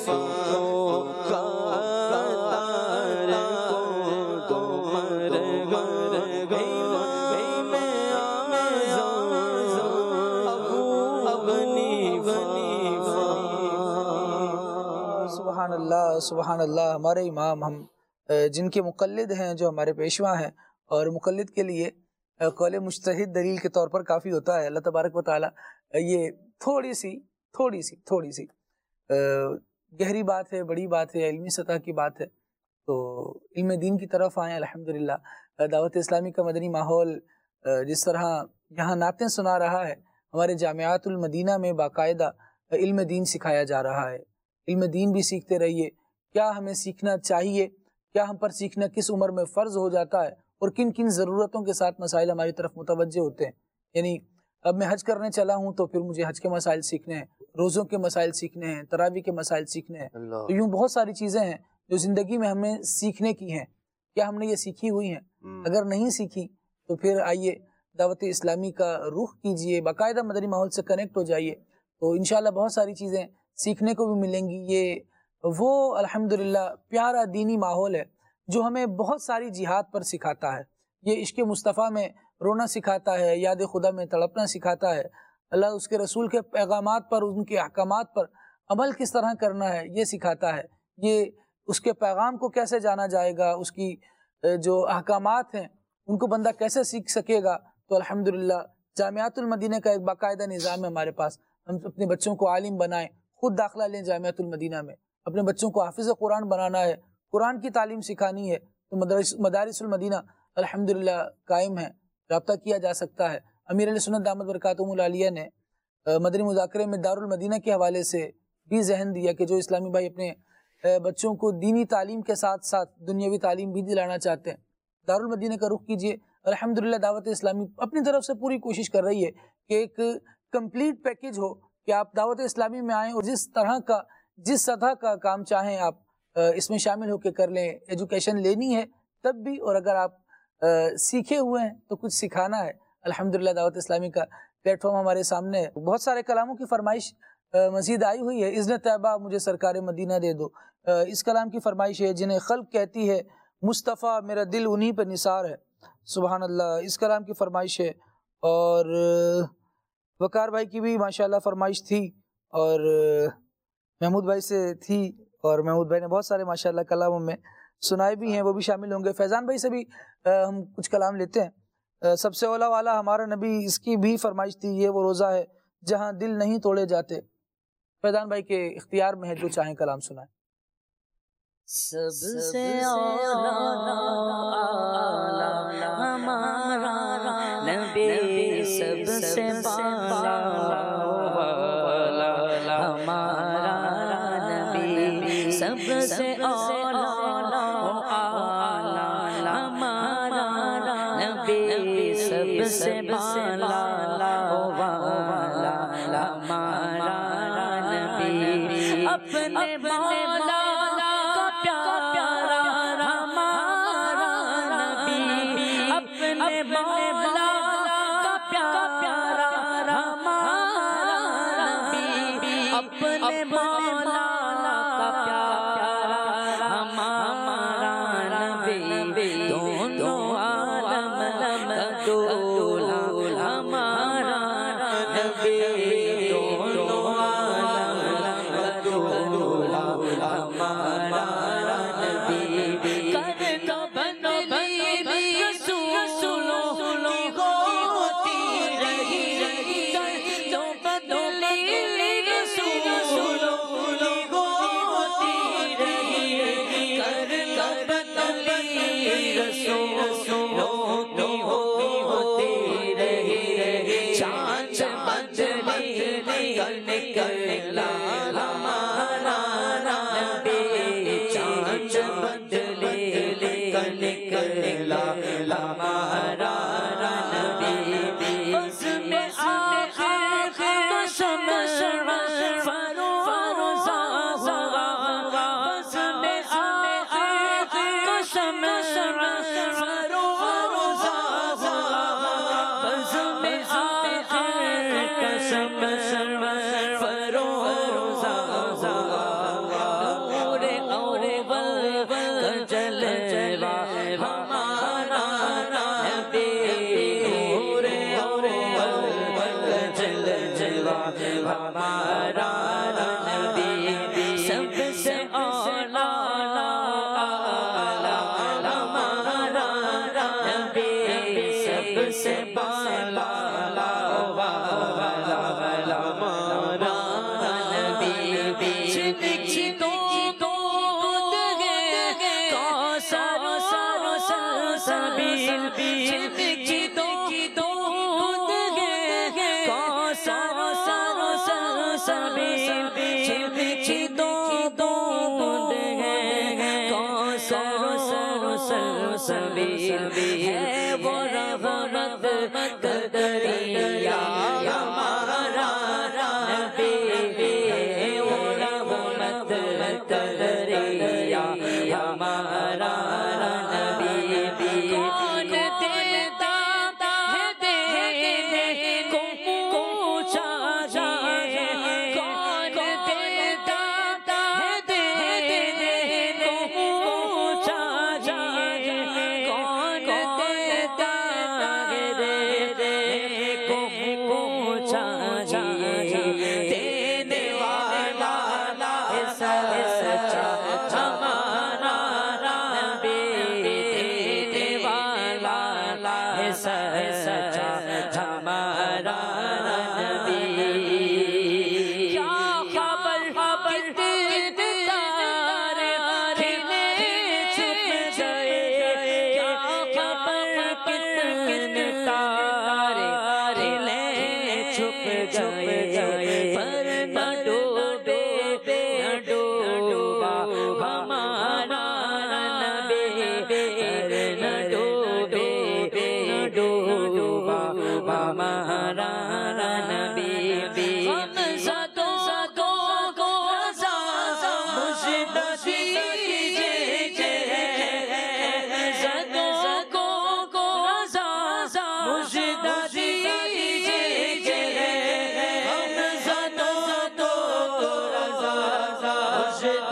سبحان اللہ. ہمارے امام ہم جن کے مقلد ہیں، جو ہمارے پیشوا ہیں، اور مقلد کے لیے قول مجتہد دلیل کے طور پر کافی ہوتا ہے. اللہ تبارک و تعالی یہ تھوڑی سی گہری بات ہے، بڑی بات ہے، علمی سطح کی بات ہے. تو علم دین کی طرف آئیں. الحمدللہ دعوت اسلامی کا مدنی ماحول جس طرح یہاں نعتیں سنا رہا ہے، ہمارے جامعات المدینہ میں باقاعدہ علم دین سکھایا جا رہا ہے. علم دین بھی سیکھتے رہیے. کیا ہمیں سیکھنا چاہیے، کیا ہم پر سیکھنا کس عمر میں فرض ہو جاتا ہے، اور کن کن ضرورتوں کے ساتھ مسائل ہماری طرف متوجہ ہوتے ہیں. یعنی اب میں حج کرنے چلا ہوں تو پھر مجھے حج کے مسائل سیکھنے ہیں، روزوں کے مسائل سیکھنے ہیں، تراویح کے مسائل سیکھنے ہیں. تو یوں بہت ساری چیزیں ہیں جو زندگی میں ہمیں سیکھنے کی ہیں. کیا ہم نے یہ سیکھی ہوئی ہیں؟ اگر نہیں سیکھی تو پھر آئیے دعوت اسلامی کا رخ کیجئے، باقاعدہ مدنی ماحول سے کنیکٹ ہو جائیے، تو انشاءاللہ بہت ساری چیزیں سیکھنے کو بھی ملیں گی. یہ وہ الحمدللہ پیارا دینی ماحول ہے جو ہمیں بہت ساری جہاد پر سکھاتا ہے. یہ عشق مصطفیٰ میں رونا سکھاتا ہے، یاد خدا میں تڑپنا سکھاتا ہے، اللہ اس کے رسول کے پیغامات پر، ان کے احکامات پر عمل کس طرح کرنا ہے یہ سکھاتا ہے. یہ اس کے پیغام کو کیسے جانا جائے گا، اس کی جو احکامات ہیں ان کو بندہ کیسے سیکھ سکے گا. تو الحمدللہ جامعات المدینہ کا ایک باقاعدہ نظام ہے ہمارے پاس. ہم اپنے بچوں کو عالم بنائیں، خود داخلہ لیں جامعات المدینہ میں. اپنے بچوں کو حافظ قرآن بنانا ہے، قرآن کی تعلیم سکھانی ہے، تو مدارس المدینہ الحمدللہ قائم ہے، رابطہ کیا جا سکتا ہے. امیر علیہ سنت دامت برکاتہم العالیہ نے مدنی مذاکرے میں دارالمدینہ کے حوالے سے بھی ذہن دیا کہ جو اسلامی بھائی اپنے بچوں کو دینی تعلیم کے ساتھ ساتھ دنیاوی تعلیم بھی دلانا چاہتے ہیں، دارالمدینہ کا رخ کیجئے. الحمدللہ دعوت اسلامی اپنی طرف سے پوری کوشش کر رہی ہے کہ ایک کمپلیٹ پیکیج ہو کہ آپ دعوت اسلامی میں آئیں اور جس سطح کا کام چاہیں آپ اس میں شامل ہو کے کر لیں. ایجوکیشن لینی ہے تب بھی، اور اگر آپ سیکھے ہوئے ہیں تو کچھ سکھانا ہے. الحمدللہ دعوت اسلامی کا پلیٹ فارم ہمارے سامنے ہے. بہت سارے کلاموں کی فرمائش مزید آئی ہوئی ہے. اذن طیبہ مجھے سرکار مدینہ دے دو، اس کلام کی فرمائش ہے. جنہیں خلق کہتی ہے مصطفیٰ، میرا دل انہی پہ نثار ہے. سبحان اللہ، اس کلام کی فرمائش ہے. اور وقار بھائی کی بھی ماشاءاللہ فرمائش تھی، اور محمود بھائی سے تھی، اور محمود بھائی نے بہت سارے ماشاءاللہ کلاموں میں سنائے بھی ہیں، وہ بھی شامل ہوں گے. فیضان بھائی سے بھی ہم کچھ کلام لیتے ہیں. سب سے اولا والا ہمارا نبی، اس کی بھی فرمائش تھی. یہ وہ روزہ ہے جہاں دل نہیں توڑے جاتے. فیضان بھائی کے اختیار میں ہے، جو چاہیں کلام سنائیں. سب سے اولا ہمارا نبی، سب سے بالا ہمارا نبی، سب سے اولا ہمارا نبی، سب سے بالا ہمارا نبی. اپنے مولا کا پیارا ہمارا نبی، اپنے مولا کا پیارا ہمارا نبی، اپنے مولا کا پیارا ہمارا نبی. دونوں عالم کا دولا ہمارا نبی، دونوں عالم کا دولا ہمارا نبی. کر دو بندگی رسولوں کی ہوتی رہی، کر دو بندگی رسولوں کی ہوتی رہی، کر دو بندگی رسولوں کی ہوتی رہی. چاند مجھلی نکلا ہمارا نبی، چمکی دود ہے کوثر سلسبیل چمکی دود ہے کوثر سلسبیل ہے وہ رحمت کا دریا ہمارا نبی ہے وہ رحمت کا دریا ہمارا نبی کون دیتا ہے دینے کو پوچھا جائے کون دیتا ہے دینے کو پوچھا جائے کون دیتا ہے دینے کو پوچھا جائے دینے والا ہے سچا ہمارا نبی دینے والا ہے سچا ہمارا نبی کیا خبر کتنے تارے کھلے چھپ گئے کیا خبر کتنے تارے کھلے چھپ گئے پر نہ ڈوبے نہ ڈوبا ہمارا نبی پر نہ ڈوبے نہ ڈوبا ہمارا نبی ہم زدوں کو مجد دیجئے زدوں کو مجد دیجئے ہم زدوں کو مجد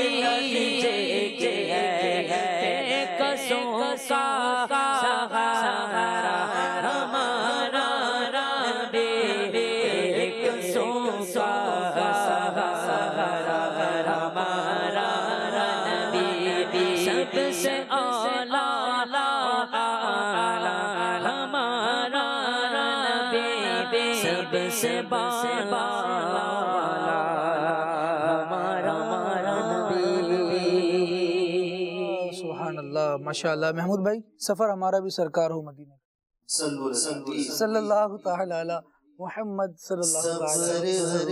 دیجئے قصوں کا سہارا ہمارا نبی قصوں کا سہارا ہمارا نبی سب سے اعلیٰ ہمارا نبی سب سے بالا ہمارا نبی سبحان اللہ ماشاء اللہ. محمود بھائی سفر ہمارا بھی سرکار ہو مدینہ صلی اللہ تعالی علی محمد صلی اللہ تعالی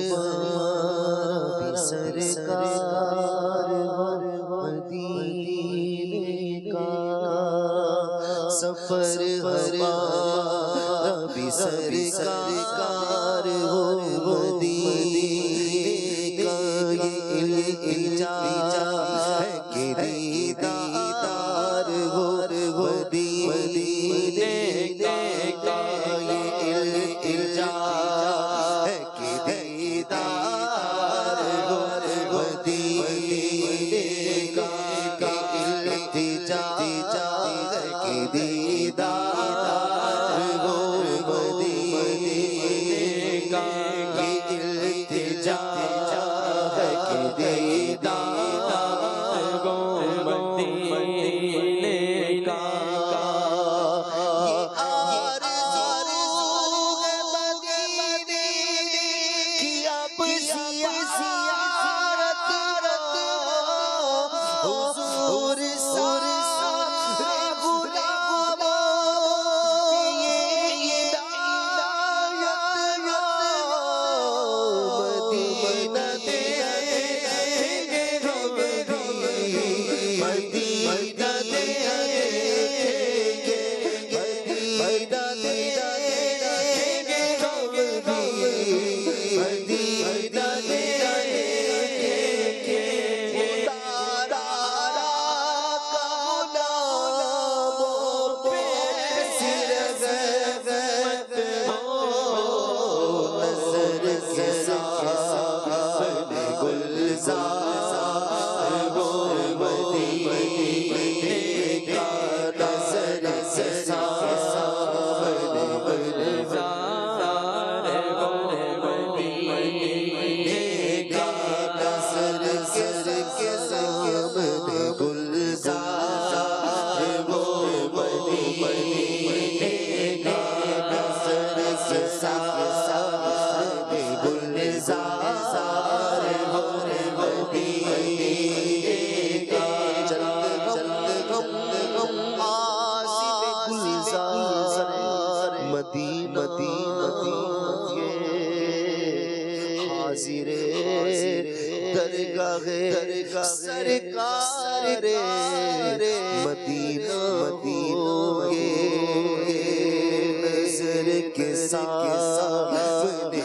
سفر ہمارا بھی سرکار ہو مدینے کا یہ التجا ہے کہ دیدار ہو مدینے کا یہ التجا ہے کہ دیدار ہو مدینے کا التجا ہے کہ دیدار ہو مدینے کا التجا ہے کہ دیدار ہو مدینے کا سرکار مدینہ ہوگے نظر کے سامنے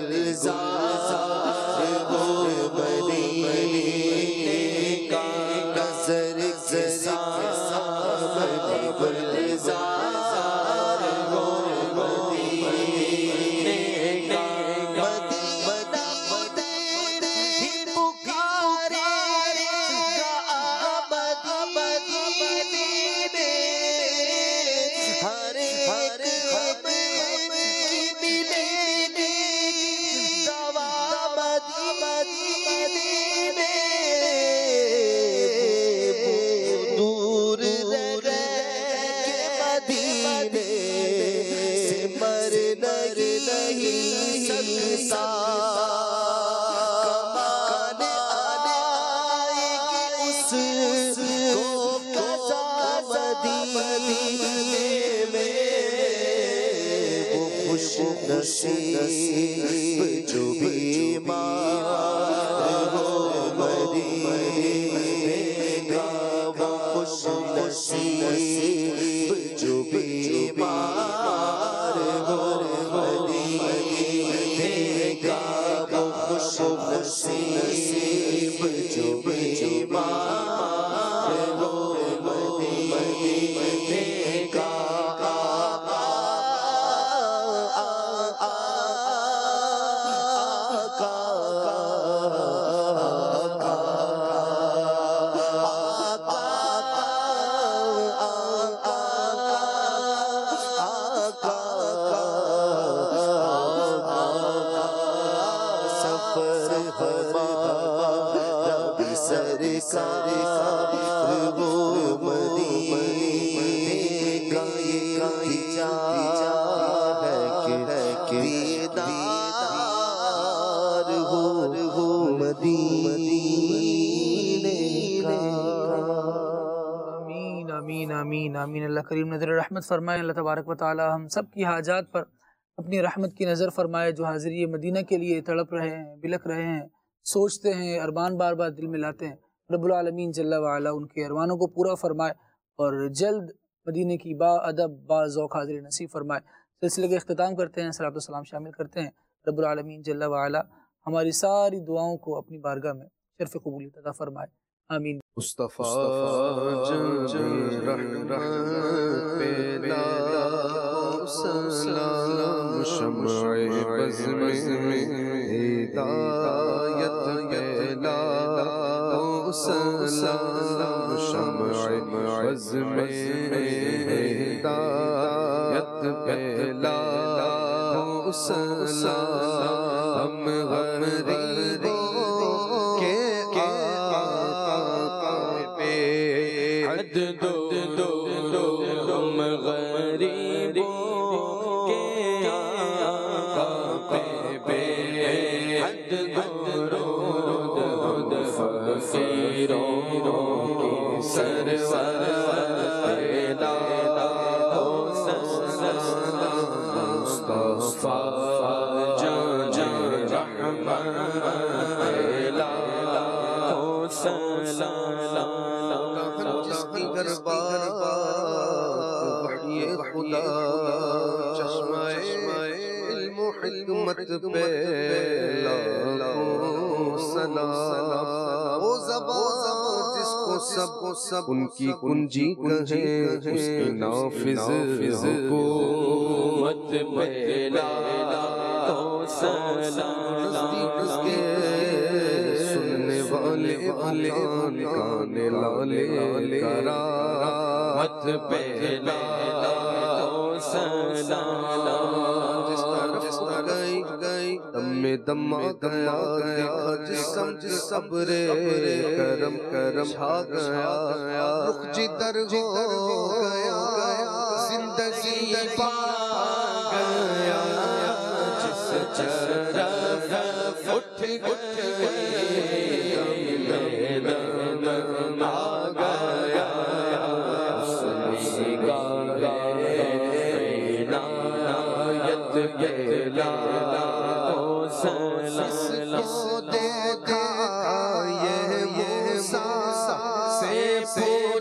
گلزار ہو مدینے کا نظر کے سامنے گلزار ہو مدینے کا مدینہ مدینہ ہی پکارے گا آمد مدینے ہر ایک غم کی ملے گی دوا مدینے دور رہ کے مدینے سے مر نہیں سکتا کمان آئے گی اس کو قضا مدینے میں وہ خوش نصیب جو بیمار ہو مدینے کا وہ خوش نصیب جو بیمار ہو مدینے کا وہ خوش نصیب جو بیمار ہو مدینے کا سرکار وہ مدینے کا ہے کہ دیدار ہو مدینے کا آمین آمین آمین آمین۔ اللہ کریم نظر رحمت فرمائے، اللہ تبارک و تعالی ہم سب کی حاجات پر اپنی رحمت کی نظر فرمائے۔ جو حاضری مدینہ کے لیے تڑپ رہے ہیں، بلک رہے ہیں، سوچتے ہیں، ارمان بار بار دل میں لاتے ہیں، رب العالمین جل وعلا ان کے ارمانوں کو پورا فرمائے اور جلد مدینہ کی با ادب با ذوق حاضری نصیب فرمائے۔ سلسلے کا اختتام کرتے ہیں، صلاۃ و سلام شامل کرتے ہیں۔ رب العالمین جل وعلا ہماری ساری دعاؤں کو اپنی بارگاہ میں شرف قبولیت عطا فرمائے، آمین۔ مصطفیٰ سلام شمع بز میں ہدایت پہلا سلام شمع بز میں ہدایت پہلا سلام غریبوں کے حد دو ہم غریبوں کے آقا پہ بے حد درود فقیروں کی سرور پیدا ہو مصطفیٰ جان رحمت پیدا ہو سلام جس کی دربار وحی خدا چشمہ علم و حکمت پہ لاکھوں سلام وہ زبان جس کو سب ان کی کنجی کہیں اس کی نافذ حکومت پہ لاکھوں سلام سننے والے کانے لالے کرامت پہ لاکھوں سلام جس طرف گئی دم میں دم آ گیا جسم صبر کرم چھا گیا رخ جدھر ہو گیا زندگی پا گیا جس طرف اٹھ دم آ گیا عنایت پہلا سلام دیکھا یہ موسیٰ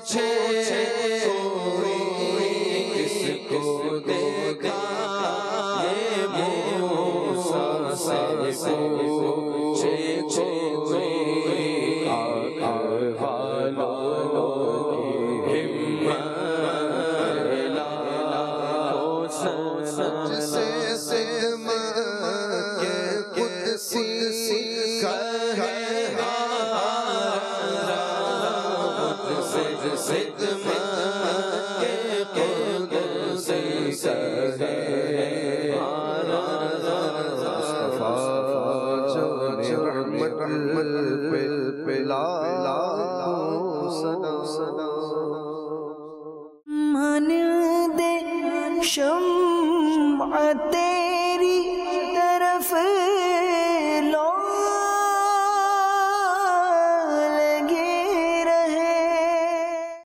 پوچھے کوئی کس کو دیکھا یہ موسیٰ سے پوچھے کوئی من دے شمع تیری